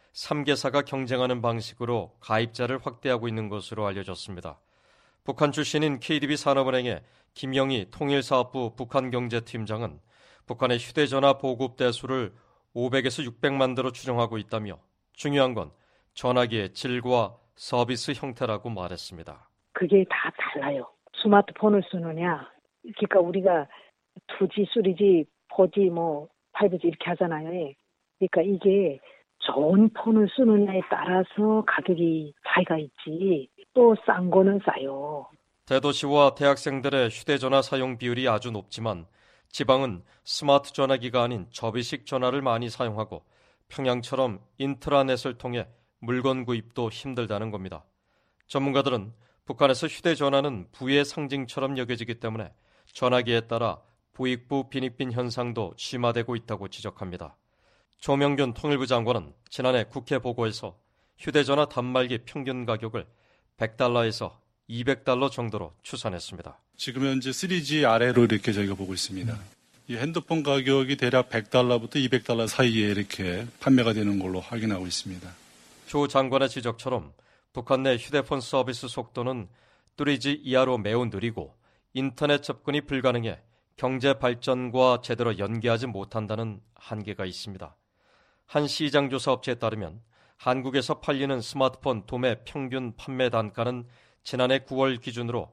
Speaker 18: 삼 개사가 경쟁하는 방식으로 가입자를 확대하고 있는 것으로 알려졌습니다. 북한 출신인 케이디비 산업은행의 김영희 통일사업부 북한경제팀장은 북한의 휴대전화 보급 대수를 오백에서 육백만 대로 추정하고 있다며 중요한 건 전화기의 질과 서비스 형태라고 말했습니다.
Speaker 2: 그게 다 달라요. 스마트폰을 쓰느냐, 그러니까 우리가 투지, 쓰리지, 포지, 뭐 파이브지 이렇게 하잖아요. 그러니까 이게 좋은 폰을 쓰느냐에 따라서 가격이 차이가 있지 또 싼 거는 싸요.
Speaker 18: 대도시와 대학생들의 휴대전화 사용 비율이 아주 높지만 지방은 스마트 전화기가 아닌 접이식 전화를 많이 사용하고 평양처럼 인트라넷을 통해 물건 구입도 힘들다는 겁니다. 전문가들은 북한에서 휴대전화는 부의 상징처럼 여겨지기 때문에 전화기에 따라 부익부 빈익빈 현상도 심화되고 있다고 지적합니다. 조명균 통일부 장관은 지난해 국회 보고에서 휴대전화 단말기 평균 가격을 백 달러에서 이백 달러 정도로 추산했습니다.
Speaker 20: 지금 현재 쓰리지 아래로 이렇게 저희가 보고 있습니다. 이 핸드폰 가격이 대략 백 달러부터 이백 달러 사이에 이렇게 판매가 되는 걸로 확인하고 있습니다.
Speaker 18: 조 장관의 지적처럼 북한 내 휴대폰 서비스 속도는 쓰리지 이하로 매우 느리고 인터넷 접근이 불가능해 경제 발전과 제대로 연계하지 못한다는 한계가 있습니다. 한 시장조사 업체에 따르면 한국에서 팔리는 스마트폰 도매 평균 판매 단가는 지난해 구월 기준으로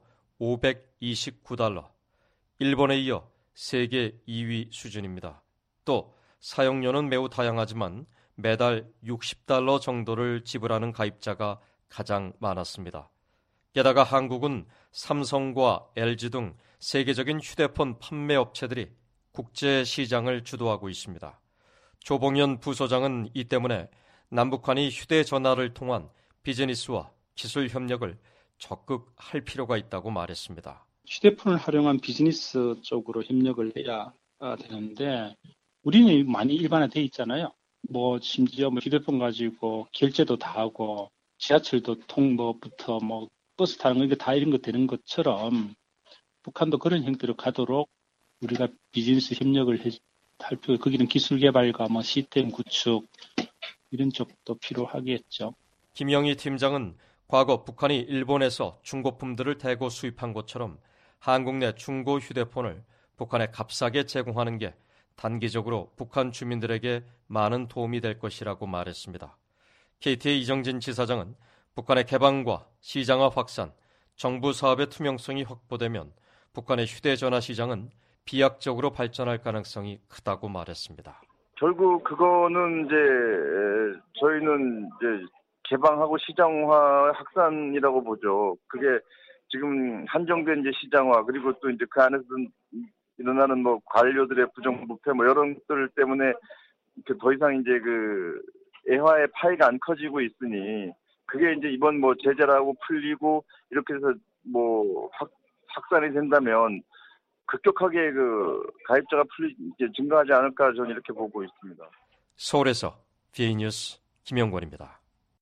Speaker 18: 오백이십구 달러, 일본에 이어 세계 이 위 수준입니다. 또 사용료는 매우 다양하지만 매달 육십 달러 정도를 지불하는 가입자가 가장 많았습니다. 게다가 한국은 삼성과 엘지 등 세계적인 휴대폰 판매 업체들이 국제 시장을 주도하고 있습니다. 조봉현 부소장은 이 때문에 남북한이 휴대전화를 통한 비즈니스와 기술 협력을 적극 할 필요가 있다고 말했습니다.
Speaker 22: 휴대폰을 활용한 비즈니스 쪽으로 협력을 해야 되는데 우리는 많이 일반화돼 있잖아요. 뭐 심지어 뭐 휴대폰 가지고 결제도 다 하고 지하철도 통보부터 뭐 버스 타는 거 다 이런 거 되는 것처럼 북한도 그런 형태로 가도록 우리가 비즈니스 협력을 해, 할 필요, 거기는 기술 개발과 뭐 시스템 구축 이런 쪽도 필요하겠죠.
Speaker 18: 김영희 팀장은 과거 북한이 일본에서 중고품들을 대거 수입한 것처럼 한국 내 중고 휴대폰을 북한에 값싸게 제공하는 게 단기적으로 북한 주민들에게 많은 도움이 될 것이라고 말했습니다. 케이티의 이정진 지사장은 북한의 개방과 시장화 확산, 정부 사업의 투명성이 확보되면 북한의 휴대전화 시장은 비약적으로 발전할 가능성이 크다고 말했습니다.
Speaker 21: 결국 그거는 이제 저희는 이제 개방하고 시장화 확산이라고 보죠. 그게 지금 한정된 이제 시장화 그리고 또 이제 그 안에서 일어나는 뭐 관료들의 부정부패 뭐 이런 것들 때문에 더 이상 이제 그 애화의 파이가 안 커지고 있으니 그게 이제 이번 뭐 제재라고 풀리고 이렇게 해서 뭐 확, 확산이 된다면 급격하게 그 가입자가 풀리 이제 증가하지 않을까 저는 이렇게 보고 있습니다.
Speaker 18: 서울에서 비에이 뉴스 김영권입니다.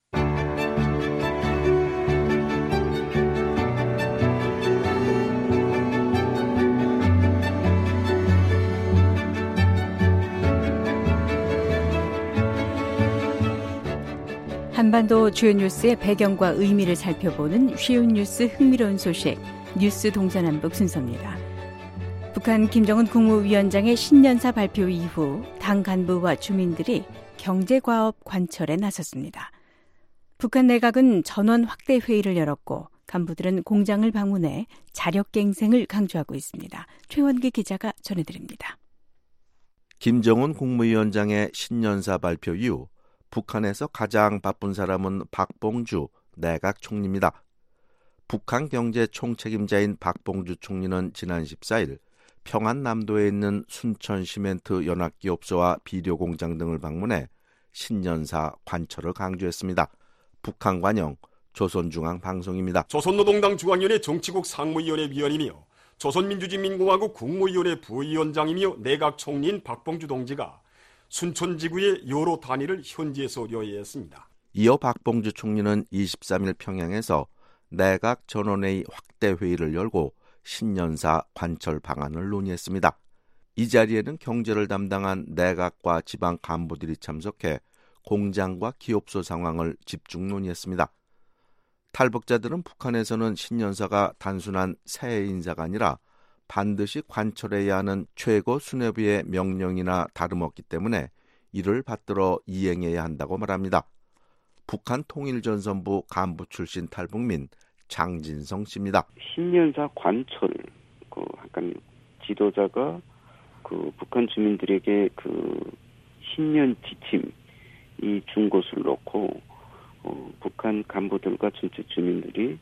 Speaker 3: 한반도 주요 뉴스의 배경과 의미를 살펴보는 쉬운 뉴스 흥미로운 소식 뉴스 동서남북 순서입니다. 북한 김정은 국무위원장의 신년사 발표 이후 당 간부와 주민들이 경제과업 관철에 나섰습니다. 북한 내각은 전원 확대 회의를 열었고 간부들은 공장을 방문해 자력갱생을 강조하고 있습니다. 최원기 기자가 전해드립니다.
Speaker 4: 김정은 국무위원장의 신년사 발표 이후 북한에서 가장 바쁜 사람은 박봉주 내각 총리입니다. 북한 경제 총책임자인 박봉주 총리는 지난 십사일 평안남도에 있는 순천시멘트 연합기업소와 비료공장 등을 방문해 신년사 관철을 강조했습니다. 북한 관영 조선중앙방송입니다.
Speaker 23: 조선노동당 중앙위원회 정치국 상무위원회 위원이며 조선민주주의민공화국 국무위원회 부위원장이며 내각 총리인 박봉주 동지가 순천지구의 여러 단위를 현지에서 요해했습니다.
Speaker 4: 이어 박봉주 총리는 이십삼일 평양에서 내각 전원회의 확대 회의를 열고 신년사 관철 방안을 논의했습니다. 이 자리에는 경제를 담당한 내각과 지방 간부들이 참석해 공장과 기업소 상황을 집중 논의했습니다. 탈북자들은 북한에서는 신년사가 단순한 새해 인사가 아니라 반드시 관철해야 하는 최고 수뇌부의 명령이나 다름없기 때문에 이를 받들어 이행해야 한다고 말합니다. 북한 통일전선부 간부 출신 탈북민 장진성 씨입니다.
Speaker 5: 신년사 관철, 그 약간 지도자가 그 북한 주민들에게 그 신년 지침이 준 것을 놓고 어, 북한 간부들과 전체 주민들이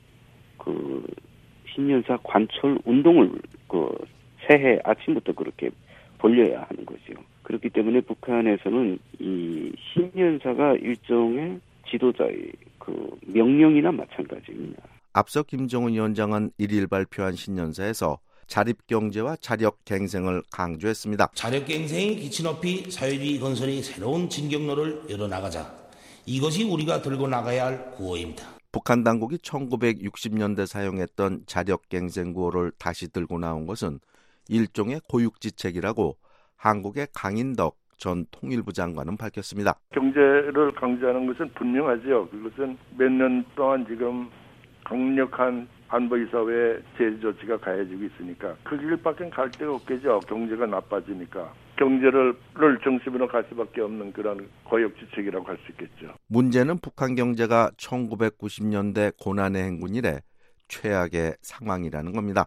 Speaker 5: 그 신년사 관철 운동을 그 새해 아침부터 그렇게 벌려야 하는 거죠. 그렇기 때문에 북한에서는 이 신년사가 일종의 지도자의 그 명령이나 마찬가지입니다.
Speaker 4: 앞서 김정은 위원장은 일일 발표한 신년사에서 자립경제와 자력갱생을 강조했습니다.
Speaker 6: 자력갱생의 기치 높이 사회주의 건설의 새로운 진경로를 열어나가자. 이것이 우리가 들고 나가야 할 구호입니다.
Speaker 4: 북한 당국이 천구백육십 년대 사용했던 자력갱생 구호를 다시 들고 나온 것은 일종의 고육지책이라고 한국의 강인덕 전 통일부 장관은 밝혔습니다.
Speaker 21: 경제를 강조하는 것은 분명하죠. 그것은 몇 년 동안 지금 강력한 안보이사회 제재 조치가 가해지고 있으니까 그 길밖에 갈 데가 없겠죠. 경제가 나빠지니까. 경제를 중심으로 갈 수밖에 없는 그런 고역지책이라고 할 수 있겠죠.
Speaker 4: 문제는 북한 경제가 천구백구십 년대 고난의 행군 이래 최악의 상황이라는 겁니다.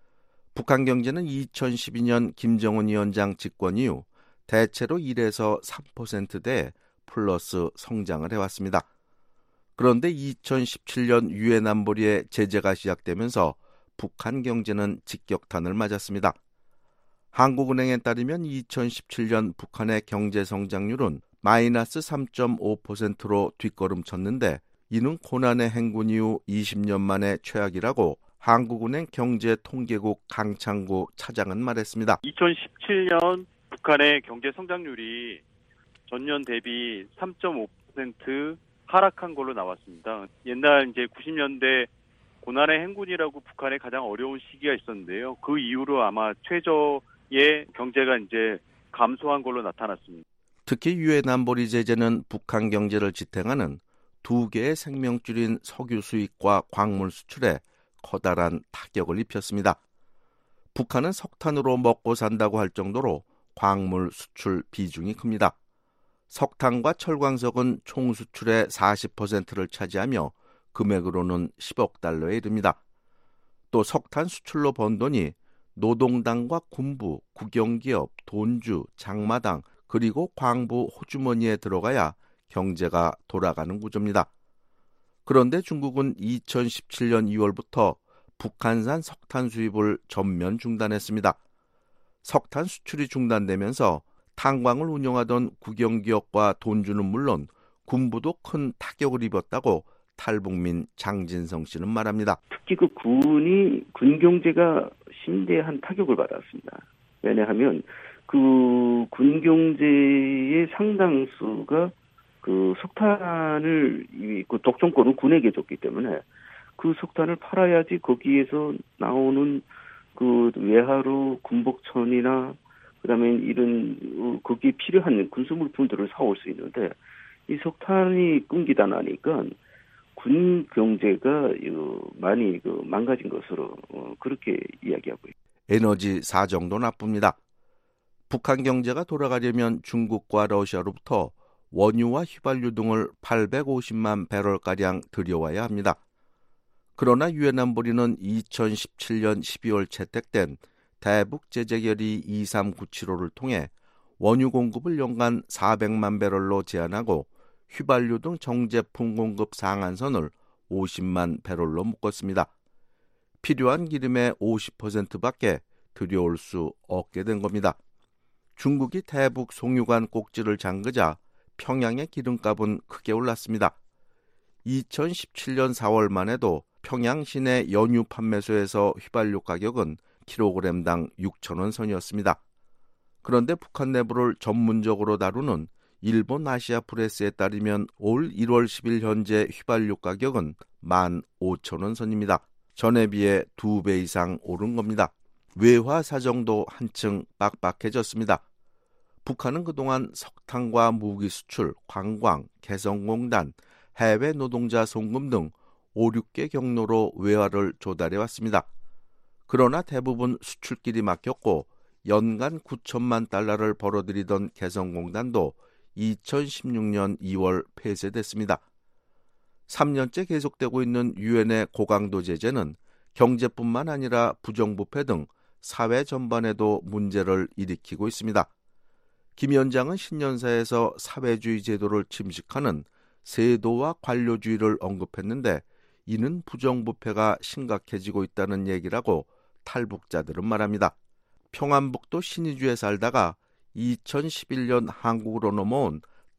Speaker 4: 북한 경제는 이천십이 년 김정은 위원장 집권 이후 대체로 일에서 삼 퍼센트대 플러스 성장을 해왔습니다. 그런데 이천십칠 년 유엔 안보리의 제재가 시작되면서 북한 경제는 직격탄을 맞았습니다. 한국은행에 따르면 이천십칠 년 북한의 경제 성장률은 마이너스 삼 점 오 퍼센트로 뒷걸음쳤는데 이는 고난의 행군 이후 이십 년 만에 최악이라고 한국은행 경제통계국 강창구 차장은 말했습니다.
Speaker 8: 이천십칠 년 북한의 경제 성장률이 전년 대비 삼 점 오 퍼센트 하락한 걸로 나왔습니다. 옛날 이제 구십 년대 고난의 행군이라고 북한에 가장 어려운 시기가 있었는데요. 그 이후로 아마 최저의 경제가 이제 감소한 걸로 나타났습니다.
Speaker 4: 특히 유엔 안보리 제재는 북한 경제를 지탱하는 두 개의 생명줄인 석유 수입과 광물 수출에 커다란 타격을 입혔습니다. 북한은 석탄으로 먹고 산다고 할 정도로 광물 수출 비중이 큽니다. 석탄과 철광석은 총 수출의 사십 퍼센트를 차지하며 금액으로는 십억 달러에 이릅니다. 또 석탄 수출로 번 돈이 노동당과 군부, 국영기업, 돈주, 장마당 그리고 광부 호주머니에 들어가야 경제가 돌아가는 구조입니다. 그런데 중국은 이천십칠 년 이월부터 북한산 석탄 수입을 전면 중단했습니다. 석탄 수출이 중단되면서 탄광을 운영하던 국영기업과 돈주는 물론 군부도 큰 타격을 입었다고 탈북민 장진성 씨는 말합니다.
Speaker 5: 특히 그 군이 군 경제가 심대한 타격을 받았습니다. 왜냐하면 그 군 경제의 상당수가 그 석탄을 그 독점권은 군에게 줬기 때문에 그 석탄을 팔아야지 거기에서 나오는 그 외화로 군복천이나 그다음에 이런 거기에 필요한 군수물품들을 사올 수 있는데 이 석탄이 끊기다 나니까 군 경제가 많이 그 망가진 것으로 그렇게 이야기하고 있습니다.
Speaker 4: 에너지 사정도 나쁩니다. 북한 경제가 돌아가려면 중국과 러시아로부터 원유와 휘발유 등을 팔백오십만 배럴가량 들여와야 합니다. 그러나 유엔 안보리는 이천십칠 년 십이월 채택된 대북 제재 결의 이삼구칠오를 통해 원유 공급을 연간 사백만 배럴로 제한하고 휘발유 등 정제품 공급 상한선을 오십만 배럴로 묶었습니다. 필요한 기름의 오십 퍼센트밖에 들여올 수 없게 된 겁니다. 중국이 대북 송유관 꼭지를 잠그자 평양의 기름값은 크게 올랐습니다. 이천십칠 년 사월만 해도 평양 시내 연유 판매소에서 휘발유 가격은 킬로그램당 육천 원 선이었습니다. 그런데 북한 내부를 전문적으로 다루는 일본 아시아 프레스에 따르면 올 일월 십일 현재 휘발유 가격은 만 오천 원 선입니다. 전에 비해 두 배 이상 오른 겁니다. 외화 사정도 한층 빡빡해졌습니다. 북한은 그동안 석탄과 무기 수출, 관광, 개성공단, 해외 노동자 송금 등 오, 육 개 경로로 외화를 조달해 왔습니다. 그러나 대부분 수출길이 막혔고 연간 구천만 달러를 벌어들이던 개성공단도 이천십육 년 이월 폐쇄됐습니다. 삼 년째 계속되고 있는 유엔의 고강도 제재는 경제뿐만 아니라 부정부패 등 사회 전반에도 문제를 일으키고 있습니다. 김 위원장은 신년사에서 사회주의 제도를 침식하는 세도와 관료주의를 언급했는데 이는 부정부패가 심각해지고 있다는 얘기라고 탈북자들은 말합니다. 평안북도 신의주에 살다가 이천십일 년 한국으로 넘어온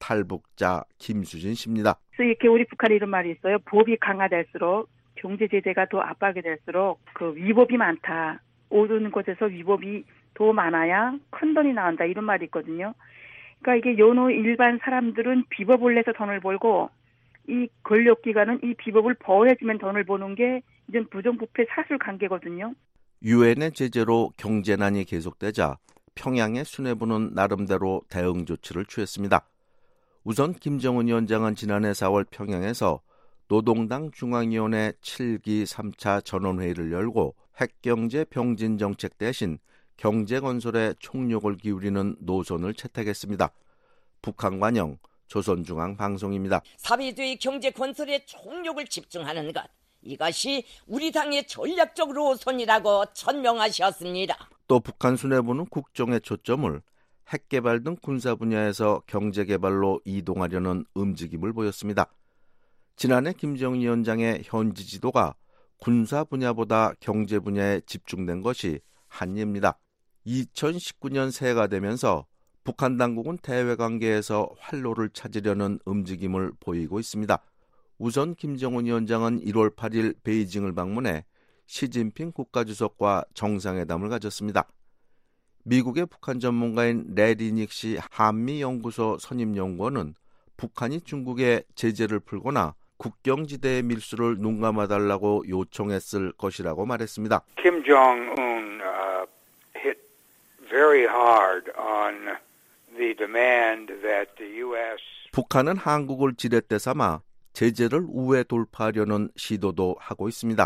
Speaker 4: 탈북자 김수진 씨입니다.
Speaker 7: 이렇게 우리 북한에 이런 말이 있어요. 법이 강화될수록 경제 제재가 더 압박이 될수록 그 위법이 많다. 오는 곳에서 위법이 더 많아야 큰 돈이 나온다. 이런 말이 있거든요. 그러니까 이게 여느 일반 사람들은 비법을 내서 돈을 벌고 이 권력기관은 이 비법을 보호해주면 돈을 버는 게 이제 부정부패 사슬 관계거든요.
Speaker 4: 유엔의 제재로 경제난이 계속되자 평양의 수뇌부는 나름대로 대응 조치를 취했습니다. 우선 김정은 위원장은 지난해 사월 평양에서 노동당 중앙위원회 칠 기 삼 차 전원회의를 열고 핵경제 병진 정책 대신 경제 건설에 총력을 기울이는 노선을 채택했습니다. 북한 관영 조선중앙방송입니다.
Speaker 9: 사회주의 경제 건설에 총력을 집중하는 것, 이것이 우리 당의 전략적 노선이라고 천명하셨습니다.
Speaker 4: 또 북한 수뇌부는 국정의 초점을 핵개발 등 군사 분야에서 경제개발로 이동하려는 움직임을 보였습니다. 지난해 김정은 위원장의 현지 지도가 군사 분야보다 경제 분야에 집중된 것이 한입니다. 이천십구 년 새해가 되면서 북한 당국은 대외 관계에서 활로를 찾으려는 움직임을 보이고 있습니다. 우선 김정은 위원장은 일월 팔일 베이징을 방문해 시진핑 국가주석과 정상회담을 가졌습니다. 미국의 북한 전문가인 레리 닉시 한미연구소 선임연구원은 북한이 중국에 제재를 풀거나 국경지대의 밀수를 눈감아달라고 요청했을 것이라고 말했습니다.
Speaker 10: Kim Jong-un uh, hit very hard on the demand that the U S
Speaker 4: 북한은 한국을 지렛대 삼아 제재를 우회 돌파하려는 시도도 하고 있습니다.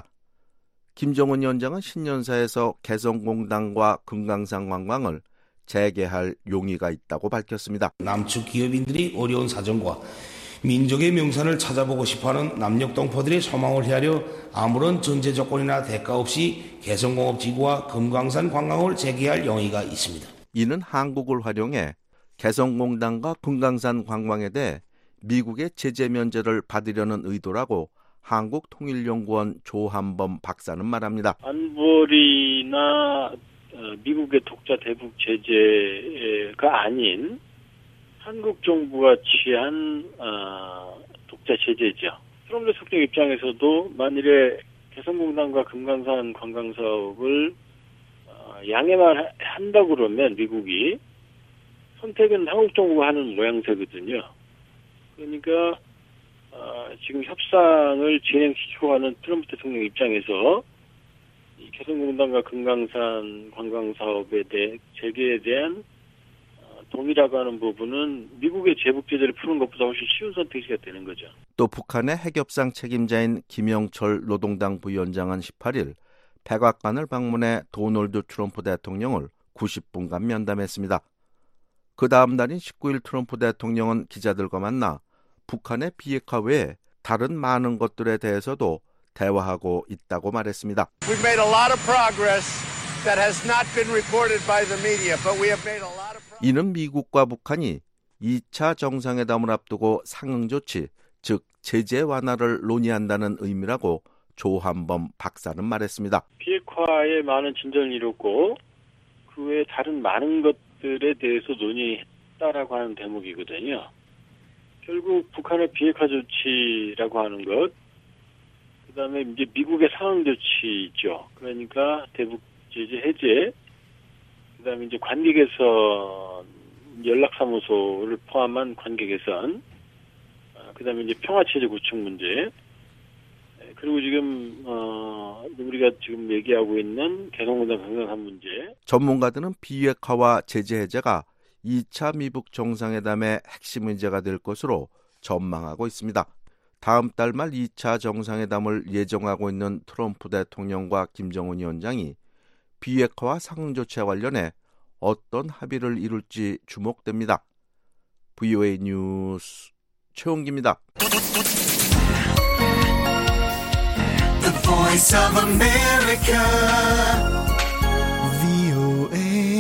Speaker 4: 김정은 위원장은 신년사에서 개성공단과 금강산 관광을 재개할 용의가 있다고 밝혔습니다.
Speaker 6: 남측 기업인들이 어려운 사정과 민족의 명산을 찾아보고 싶어하는 남녘동포들의 소망을 헤아려 아무런 전제 조건이나 대가 없이 개성공업지구와 금강산 관광을 재개할 용의가 있습니다.
Speaker 4: 이는 한국을 활용해 개성공단과 금강산 관광에 대해 미국의 제재 면제를 받으려는 의도라고 한국통일연구원 조한범 박사는 말합니다.
Speaker 24: 안보리나 미국의 독자 대북 제재가 아닌 한국 정부가 취한 어, 독자 제재죠. 트럼프 대통령 입장에서도 만일에 개성공단과 금강산 관광 사업을 어, 양해만 한다 그러면 미국이 선택은 한국 정부가 하는 모양새거든요. 그러니까 어, 지금 협상을 진행시키고 하는 트럼프 대통령 입장에서 이 개성공단과 금강산 관광 사업에 대해 재개에 대한 어, 동의라고 하는 부분은 미국의 제북 제재를 푸는 것보다 훨씬 쉬운 선택지가 되는 거죠.
Speaker 4: 또 북한의 핵협상 책임자인 김영철 노동당 부위원장은 십팔일 백악관을 방문해 도널드 트럼프 대통령을 구십 분간 면담했습니다. 그 다음 날인 십구일 트럼프 대통령은 기자들과 만나 북한의 비핵화 외에 다른 많은 것들에 대해서도 대화하고 있다고 말했습니다.
Speaker 25: We've made a lot of progress that has not been reported by the media, but we have made a lot of progress.
Speaker 4: 이는 미국과 북한이 이 차 정상회담을 앞두고 상응 조치, 즉 제재 완화를 논의한다는 의미라고 조한범 박사는 말했습니다.
Speaker 24: 비핵화에 많은 진전을 이뤘고 그 외에 다른 많은 것들에 대해서 논의했다라고 하는 대목이거든요. 결국 북한의 비핵화 조치라고 하는 것, 그 다음에 이제 미국의 상응 조치죠. 그러니까 대북 제재 해제, 그 다음에 이제 관계 개선, 연락사무소를 포함한 관계 개선, 그 다음에 이제 평화체제 구축 문제, 그리고 지금 어, 우리가 지금 얘기하고 있는 개성공단 강강한 문제.
Speaker 4: 전문가들은 비핵화와 제재 해제가 이 차 미북 정상회담의 핵심 문제가 될 것으로 전망하고 있습니다. 다음 달 말 이 차 정상회담을 예정하고 있는 트럼프 대통령과 김정은 위원장이 비핵화와 상응조치와 관련해 어떤 합의를 이룰지 주목됩니다. 브이오에이 뉴스 최홍기입니다.
Speaker 11: The Voice of America, 브이오에이.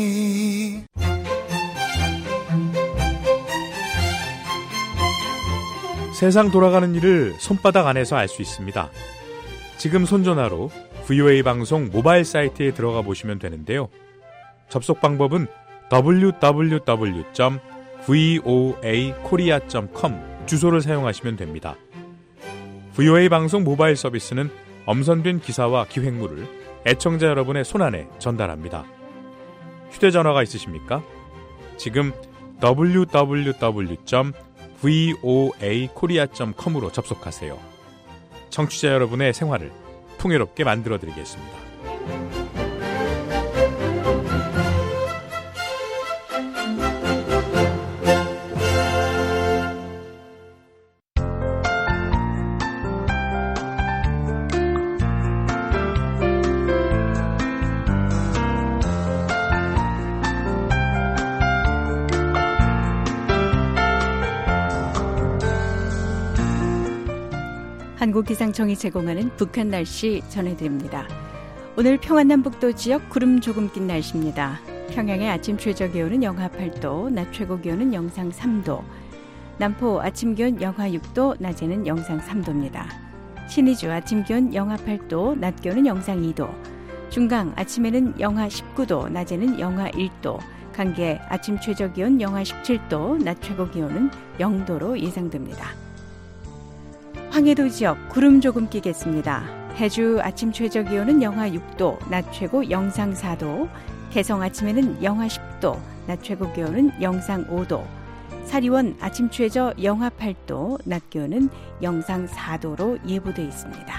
Speaker 12: 세상 돌아가는 일을 손바닥 안에서 알 수 있습니다. 지금 손전화로 브이오에이 방송 모바일 사이트에 들어가 보시면 되는데요. 접속 방법은 더블유 더블유 더블유 점 브이오에이 코리아 점 컴 주소를 사용하시면 됩니다. 브이오에이 방송 모바일 서비스는 엄선된 기사와 기획물을 애청자 여러분의 손안에 전달합니다. 휴대전화가 있으십니까? 지금 더블유 더블유 더블유 점 브이오에이 코리아 점 컴으로 접속하세요. 청취자 여러분의 생활을 풍요롭게 만들어드리겠습니다.
Speaker 3: 한국기상청이 제공하는 북한 날씨 전해드립니다. 오늘 평안남북도 지역 구름 조금 낀 날씨입니다. 평양의 아침 최저기온은 영하 팔 도, 낮 최고기온은 영상 삼 도, 남포 아침 기온 영하 육 도, 낮에는 영상 삼 도입니다. 신의주 아침 기온 영하 팔 도, 낮 기온은 영상 이 도, 중강 아침에는 영하 십구 도, 낮에는 영하 일 도, 강계 아침 최저기온 영하 십칠 도, 낮 최고기온은 영 도로 예상됩니다. 황해도 지역 구름 조금 끼겠습니다. 해주 아침 최저기온은 영하 육 도, 낮 최고 영상 사 도, 개성 아침에는 영하 십 도, 낮 최고기온은 영상 오 도, 사리원 아침 최저 영하 팔 도, 낮 기온은 영상 사 도로 예보돼 있습니다.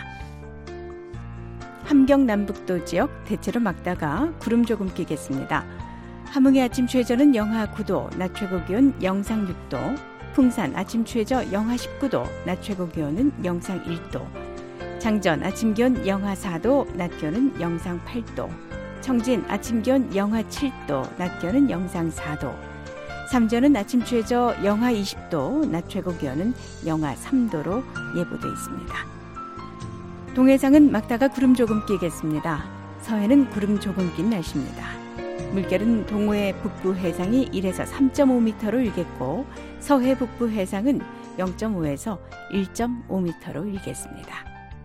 Speaker 3: 함경 남북도 지역 대체로 맑다가 구름 조금 끼겠습니다. 함흥의 아침 최저는 영하 구 도, 낮 최고기온 영상 육 도, 풍산 아침 최저 영하 십구 도, 낮 최고기온은 영상 일 도, 장전 아침 기온 영하 사 도, 낮 기온은 영상 팔 도, 청진 아침 기온 영하 칠 도, 낮 기온은 영상 사 도, 삼전은 아침 최저 영하 이십 도, 낮 최고기온은 영하 삼 도로 예보돼 있습니다. 동해상은 막다가 구름 조금 끼겠습니다. 서해는 구름 조금 낀 날씨입니다. 물결은 동해 북부 해상이 일에서 삼 점 오 미터로 일겠고 서해 북부 해상은 영 점 오에서 일 점 오 미터로 일겠습니다.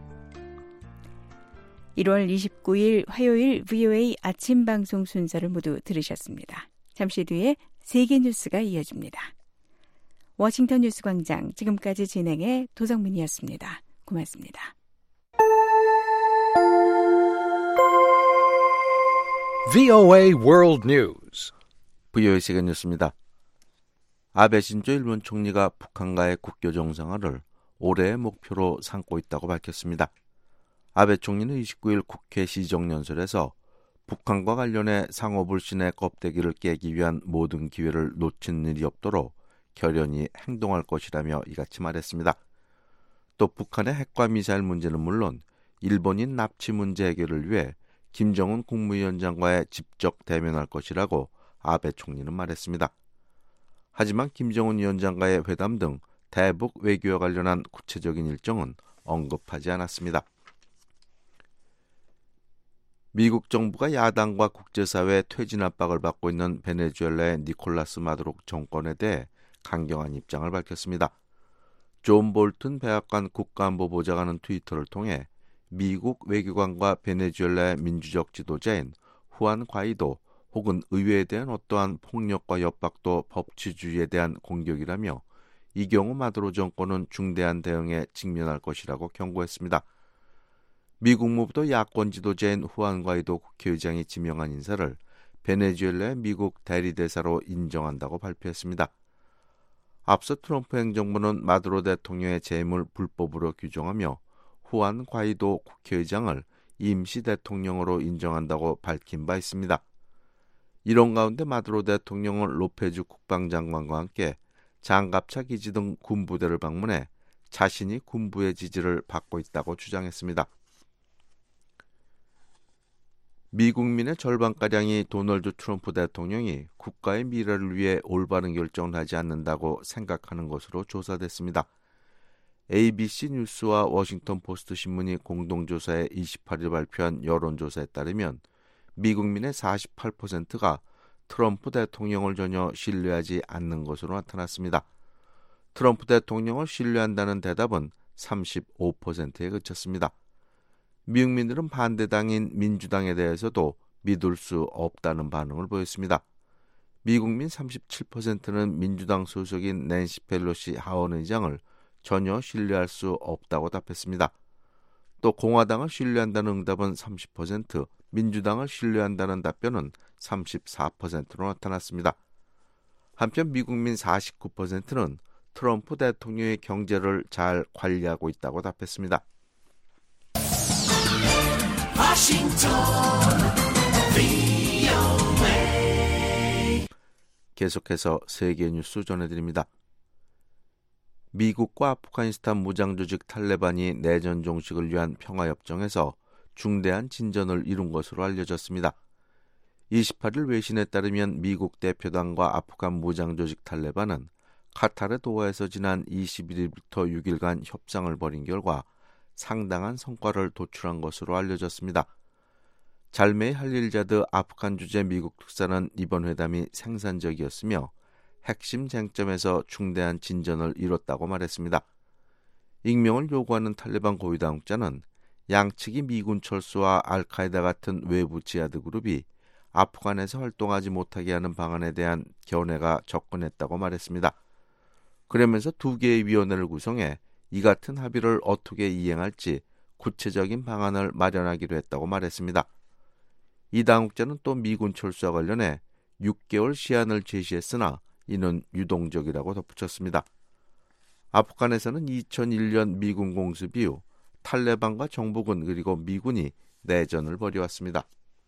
Speaker 3: 일월 이십구일 화요일 브이오에이 아침 방송 순서를 모두 들으셨습니다. 잠시 뒤에 세계 뉴스가 이어집니다. 워싱턴 뉴스 광장 지금까지 진행의 도성민이었습니다. 고맙습니다.
Speaker 13: 브이오에이 World News.
Speaker 4: 브이오에이 세계 뉴스입니다. 아베 신조 일본 총리가 북한과의 국교 정상화를 올해의 목표로 삼고 있다고 밝혔습니다. 아베 총리는 이십구일 국회 시정연설에서 북한과 관련해 상호 불신의 껍데기를 깨기 위한 모든 기회를 놓친 일이 없도록 결연히 행동할 것이라며 이같이 말했습니다. 또 북한의 핵과 미사일 문제는 물론 일본인 납치 문제 해결을 위해 김정은 국무위원장과의 직접 대면할 것이라고 아베 총리는 말했습니다. 하지만 김정은 위원장과의 회담 등 대북 외교와 관련한 구체적인 일정은 언급하지 않았습니다. 미국 정부가 야당과 국제사회의 퇴진 압박을 받고 있는 베네수엘라의 니콜라스 마두로 정권에 대해 강경한 입장을 밝혔습니다. 존 볼튼 백악관 국가안보보좌관은 트위터를 통해 미국 외교관과 베네수엘라의 민주적 지도자인 후안 과이도 혹은 의회에 대한 어떠한 폭력과 협박도 법치주의에 대한 공격이라며 이 경우 마두로 정권은 중대한 대응에 직면할 것이라고 경고했습니다. 미국 무부도 야권 지도자인 후안 과이도 국회의장이 지명한 인사를 베네수엘라의 미국 대리대사로 인정한다고 발표했습니다. 앞서 트럼프 행정부는 마두로 대통령의 재임을 불법으로 규정하며 후안 과이도 국회의장을 임시 대통령으로 인정한다고 밝힌 바 있습니다. 이런 가운데 마두로 대통령은 로페즈 국방장관과 함께 장갑차 기지 등 군부대를 방문해 자신이 군부의 지지를 받고 있다고 주장했습니다. 미국민의 절반가량이 도널드 트럼프 대통령이 국가의 미래를 위해 올바른 결정을 하지 않는다고 생각하는 것으로 조사됐습니다. 에이비씨 뉴스와 워싱턴 포스트 신문이 공동조사에 이십팔 일 발표한 여론조사에 따르면 미국민의 사십팔 퍼센트가 트럼프 대통령을 전혀 신뢰하지 않는 것으로 나타났습니다. 트럼프 대통령을 신뢰한다는 대답은 삼십오 퍼센트에 그쳤습니다. 미국민들은 반대당인 민주당에 대해서도 믿을 수 없다는 반응을 보였습니다. 미국민 삼십칠 퍼센트는 민주당 소속인 낸시 펠로시 하원 의장을 전혀 신뢰할 수 없다고 답했습니다. 또 공화당을 신뢰한다는 응답은 삼십 퍼센트, 민주당을 신뢰한다는 답변은 삼십사 퍼센트로 나타났습니다. 한편 미국민 사십구 퍼센트는 트럼프 대통령의 경제를 잘 관리하고 있다고 답했습니다.
Speaker 11: 워싱턴 브이오에이
Speaker 4: 계속해서 세계 뉴스 전해드립니다. 미국과 아프가니스탄 무장조직 탈레반이 내전 종식을 위한 평화협정에서 중대한 진전을 이룬 것으로 알려졌습니다. 이십팔 일 외신에 따르면 미국 대표단과 아프간 무장조직 탈레반은 카타르 도하에서 지난 이십일 일부터 육 일간 협상을 벌인 결과 상당한 성과를 도출한 것으로 알려졌습니다. 잘메이 할릴자드 아프간 주재 미국 특사는 이번 회담이 생산적이었으며 핵심 쟁점에서 중대한 진전을 이뤘다고 말했습니다. 익명을 요구하는 탈레반 고위 당국자는 양측이 미군 철수와 알카에다 같은 외부 지하드 그룹이 아프간에서 활동하지 못하게 하는 방안에 대한 견해가 접근했다고 말했습니다. 그러면서 두 개의 위원회를 구성해 이 같은 합의를 어떻게 이행할지 구체적인 방안을 마련하기로 했다고 말했습니다. 이 당국자는 또 미군 철수와 관련해 육 개월 시한을 제시했으나 이는 유동적이라고 덧붙였습니다. 아프간에서는 이천일 년 미군 공습 이후 탈레반과 정부군 그리고 미군이 내전을 벌여왔습니다.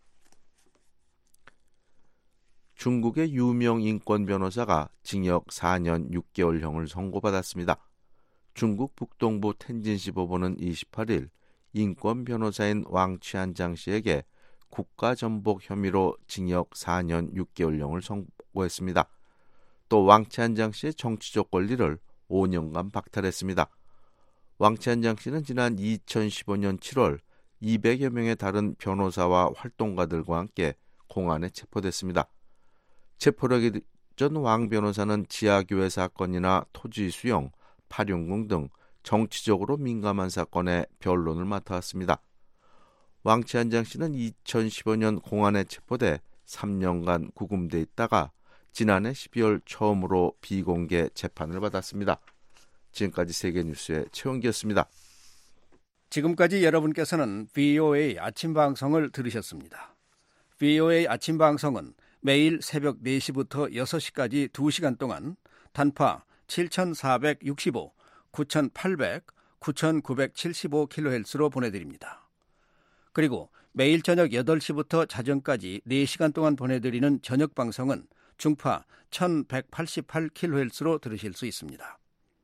Speaker 4: 중국의 유명 인권 변호사가 징역 사 년 육 개월형을 선고받았습니다. 중국 북동부 텐진시 법원은 이십팔 일 인권 변호사인 왕치안장 씨에게 국가전복 혐의로 징역 사 년 육 개월형을 선고했습니다. 또 왕치안장 씨의 정치적 권리를 오 년간 박탈했습니다. 왕치안장 씨는 지난 이천십오 년 칠월 이백여 명의 다른 변호사와 활동가들과 함께 공안에 체포됐습니다. 체포하기 전 왕 변호사는 지하교회 사건이나 토지 수용, 파룡궁 등 정치적으로 민감한 사건에 변론을 맡아왔습니다. 왕치안장 씨는 이천십오 년 공안에 체포돼 삼 년간 구금돼 있다가 지난해 십이월 처음으로 비공개 재판을 받았습니다. 지금까지 세계뉴스의 최원기였습니다.
Speaker 13: 지금까지 여러분께서는 브이오에이 아침 방송을 들으셨습니다. 브이오에이 아침 방송은 매일 새벽 네 시부터 여섯 시까지 두 시간 동안 단파 칠천사백육십오, 구천팔백, 구천구백칠십오 킬로헤르츠로 보내드립니다. 그리고 매일 저녁 여덟 시부터 자정까지 네 시간 동안 보내드리는 저녁 방송은 중파 천백팔십팔 킬로헤르츠로 들으실 수 있습니다.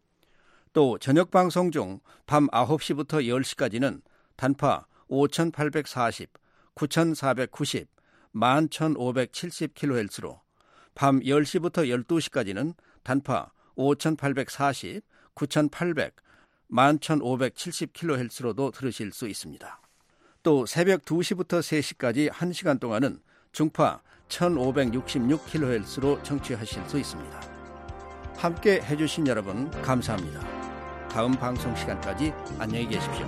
Speaker 13: 또 저녁 방송 중 밤 아홉 시부터 열 시까지는 단파 오천팔백사십, 구천사백구십, 만 천오백칠십 킬로헤르츠로 밤 열 시부터 열두 시까지는 단파 오천팔백사십, 구천팔백, 만 천오백칠십 킬로헤르츠로도 들으실 수 있습니다. 또 새벽 두 시부터 세 시까지 한 시간 동안은 중파 천오백육십육 킬로헤르츠로 청취하실 수 있습니다. 함께 해주신 여러분 감사합니다. 다음 방송 시간까지 안녕히 계십시오.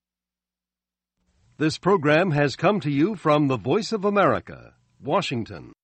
Speaker 1: This program has come to you from the Voice of America, Washington.